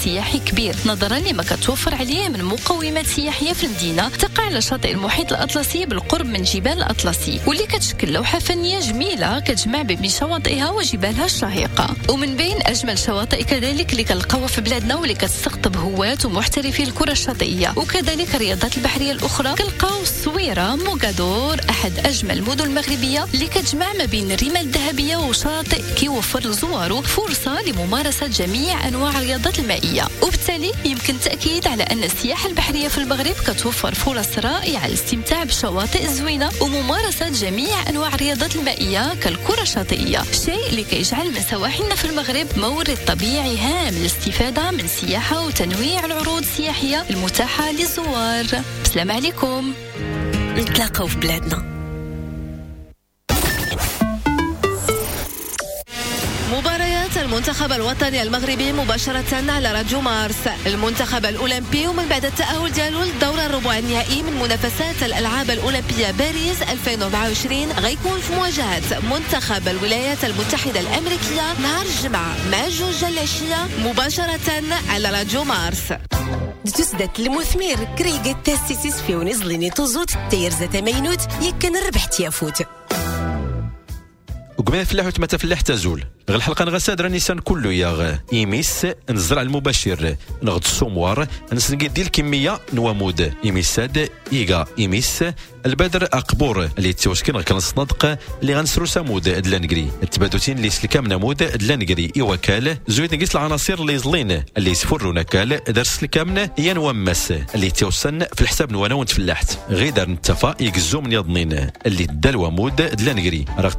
سياحي كبير نظرا لما كتوفر عليه من مقومات سياحية في المدينة. تقع على شاطئ المحيط الأطلسي بالقرب من جبال الأطلسي، واللي كتشكل لوحة فنية جميلة كتجمع بين شواطئها وجبالها الشاهقة. ومن بين أجمل شواطئ كذلك اللي كنلقاوها في بلادنا واللي كتستقطب هواة ومحترفي الكرة الشاطئية وكذلك الرياضات البحرية الأخرى، كنلقاو الصويرة موغادور، أحد أجمل المدن المغربية اللي كتجمع ما بين الرمال الذهبية وشاطئ كيوفر لزواره فرصة لممارسة جميع أنواع الرياضات المائية. وبالتالي يمكن التأكيد على أن السياحة البحرية في المغرب كتوفر فرص رائعة للاستمتاع بالشواطئ الزوينة وممارسة جميع أنواع الرياضات المائية كالكرة الشاطئية، شيء اللي كيجعل من سواحلنا في المغرب مورد طبيعي هام للاستفادة من سياحة وتنويع العروض السياحية المتاحة للزوار. السلام عليكم. نتلاقاو في بلادنا. مباريات المنتخب الوطني المغربي مباشرة على راديو مارس. المنتخب الأولمبي ومن بعد التأهل ديالو للدورة الربع النهائي من منافسات الألعاب الأولمبية باريس 2024 غيكون في مواجهة منتخب الولايات المتحدة الأمريكية نهار الجمعة مع 2 العشية مباشرة على راديو مارس. تسدت المثمر كريقة تاسيسيس في ونزليني توزوت تيرزة مينوت يكن الربح تيافوت وقبل فلاح وتما تفلاح تزول غير الحلقه نغساد راني سان كله يا ايميس نزرع المباشر نغد السموار نسنقي ديال الكميه نوامود ايميساد ايغا ايميس البدر اقبور اللي توشكن كنصنادق اللي غنسرو سامود دلانقري التبادوتين اللي سلكام نمود دلانقري ايوكال زويد نقيس العناصر اللي زلين اللي يسفروا نكال درس الكامن هي نومس اللي توسن في الحساب نوانا ونتفلاحت غير دار نتفا يقزو من يضنين اللي دال وامود دلانقري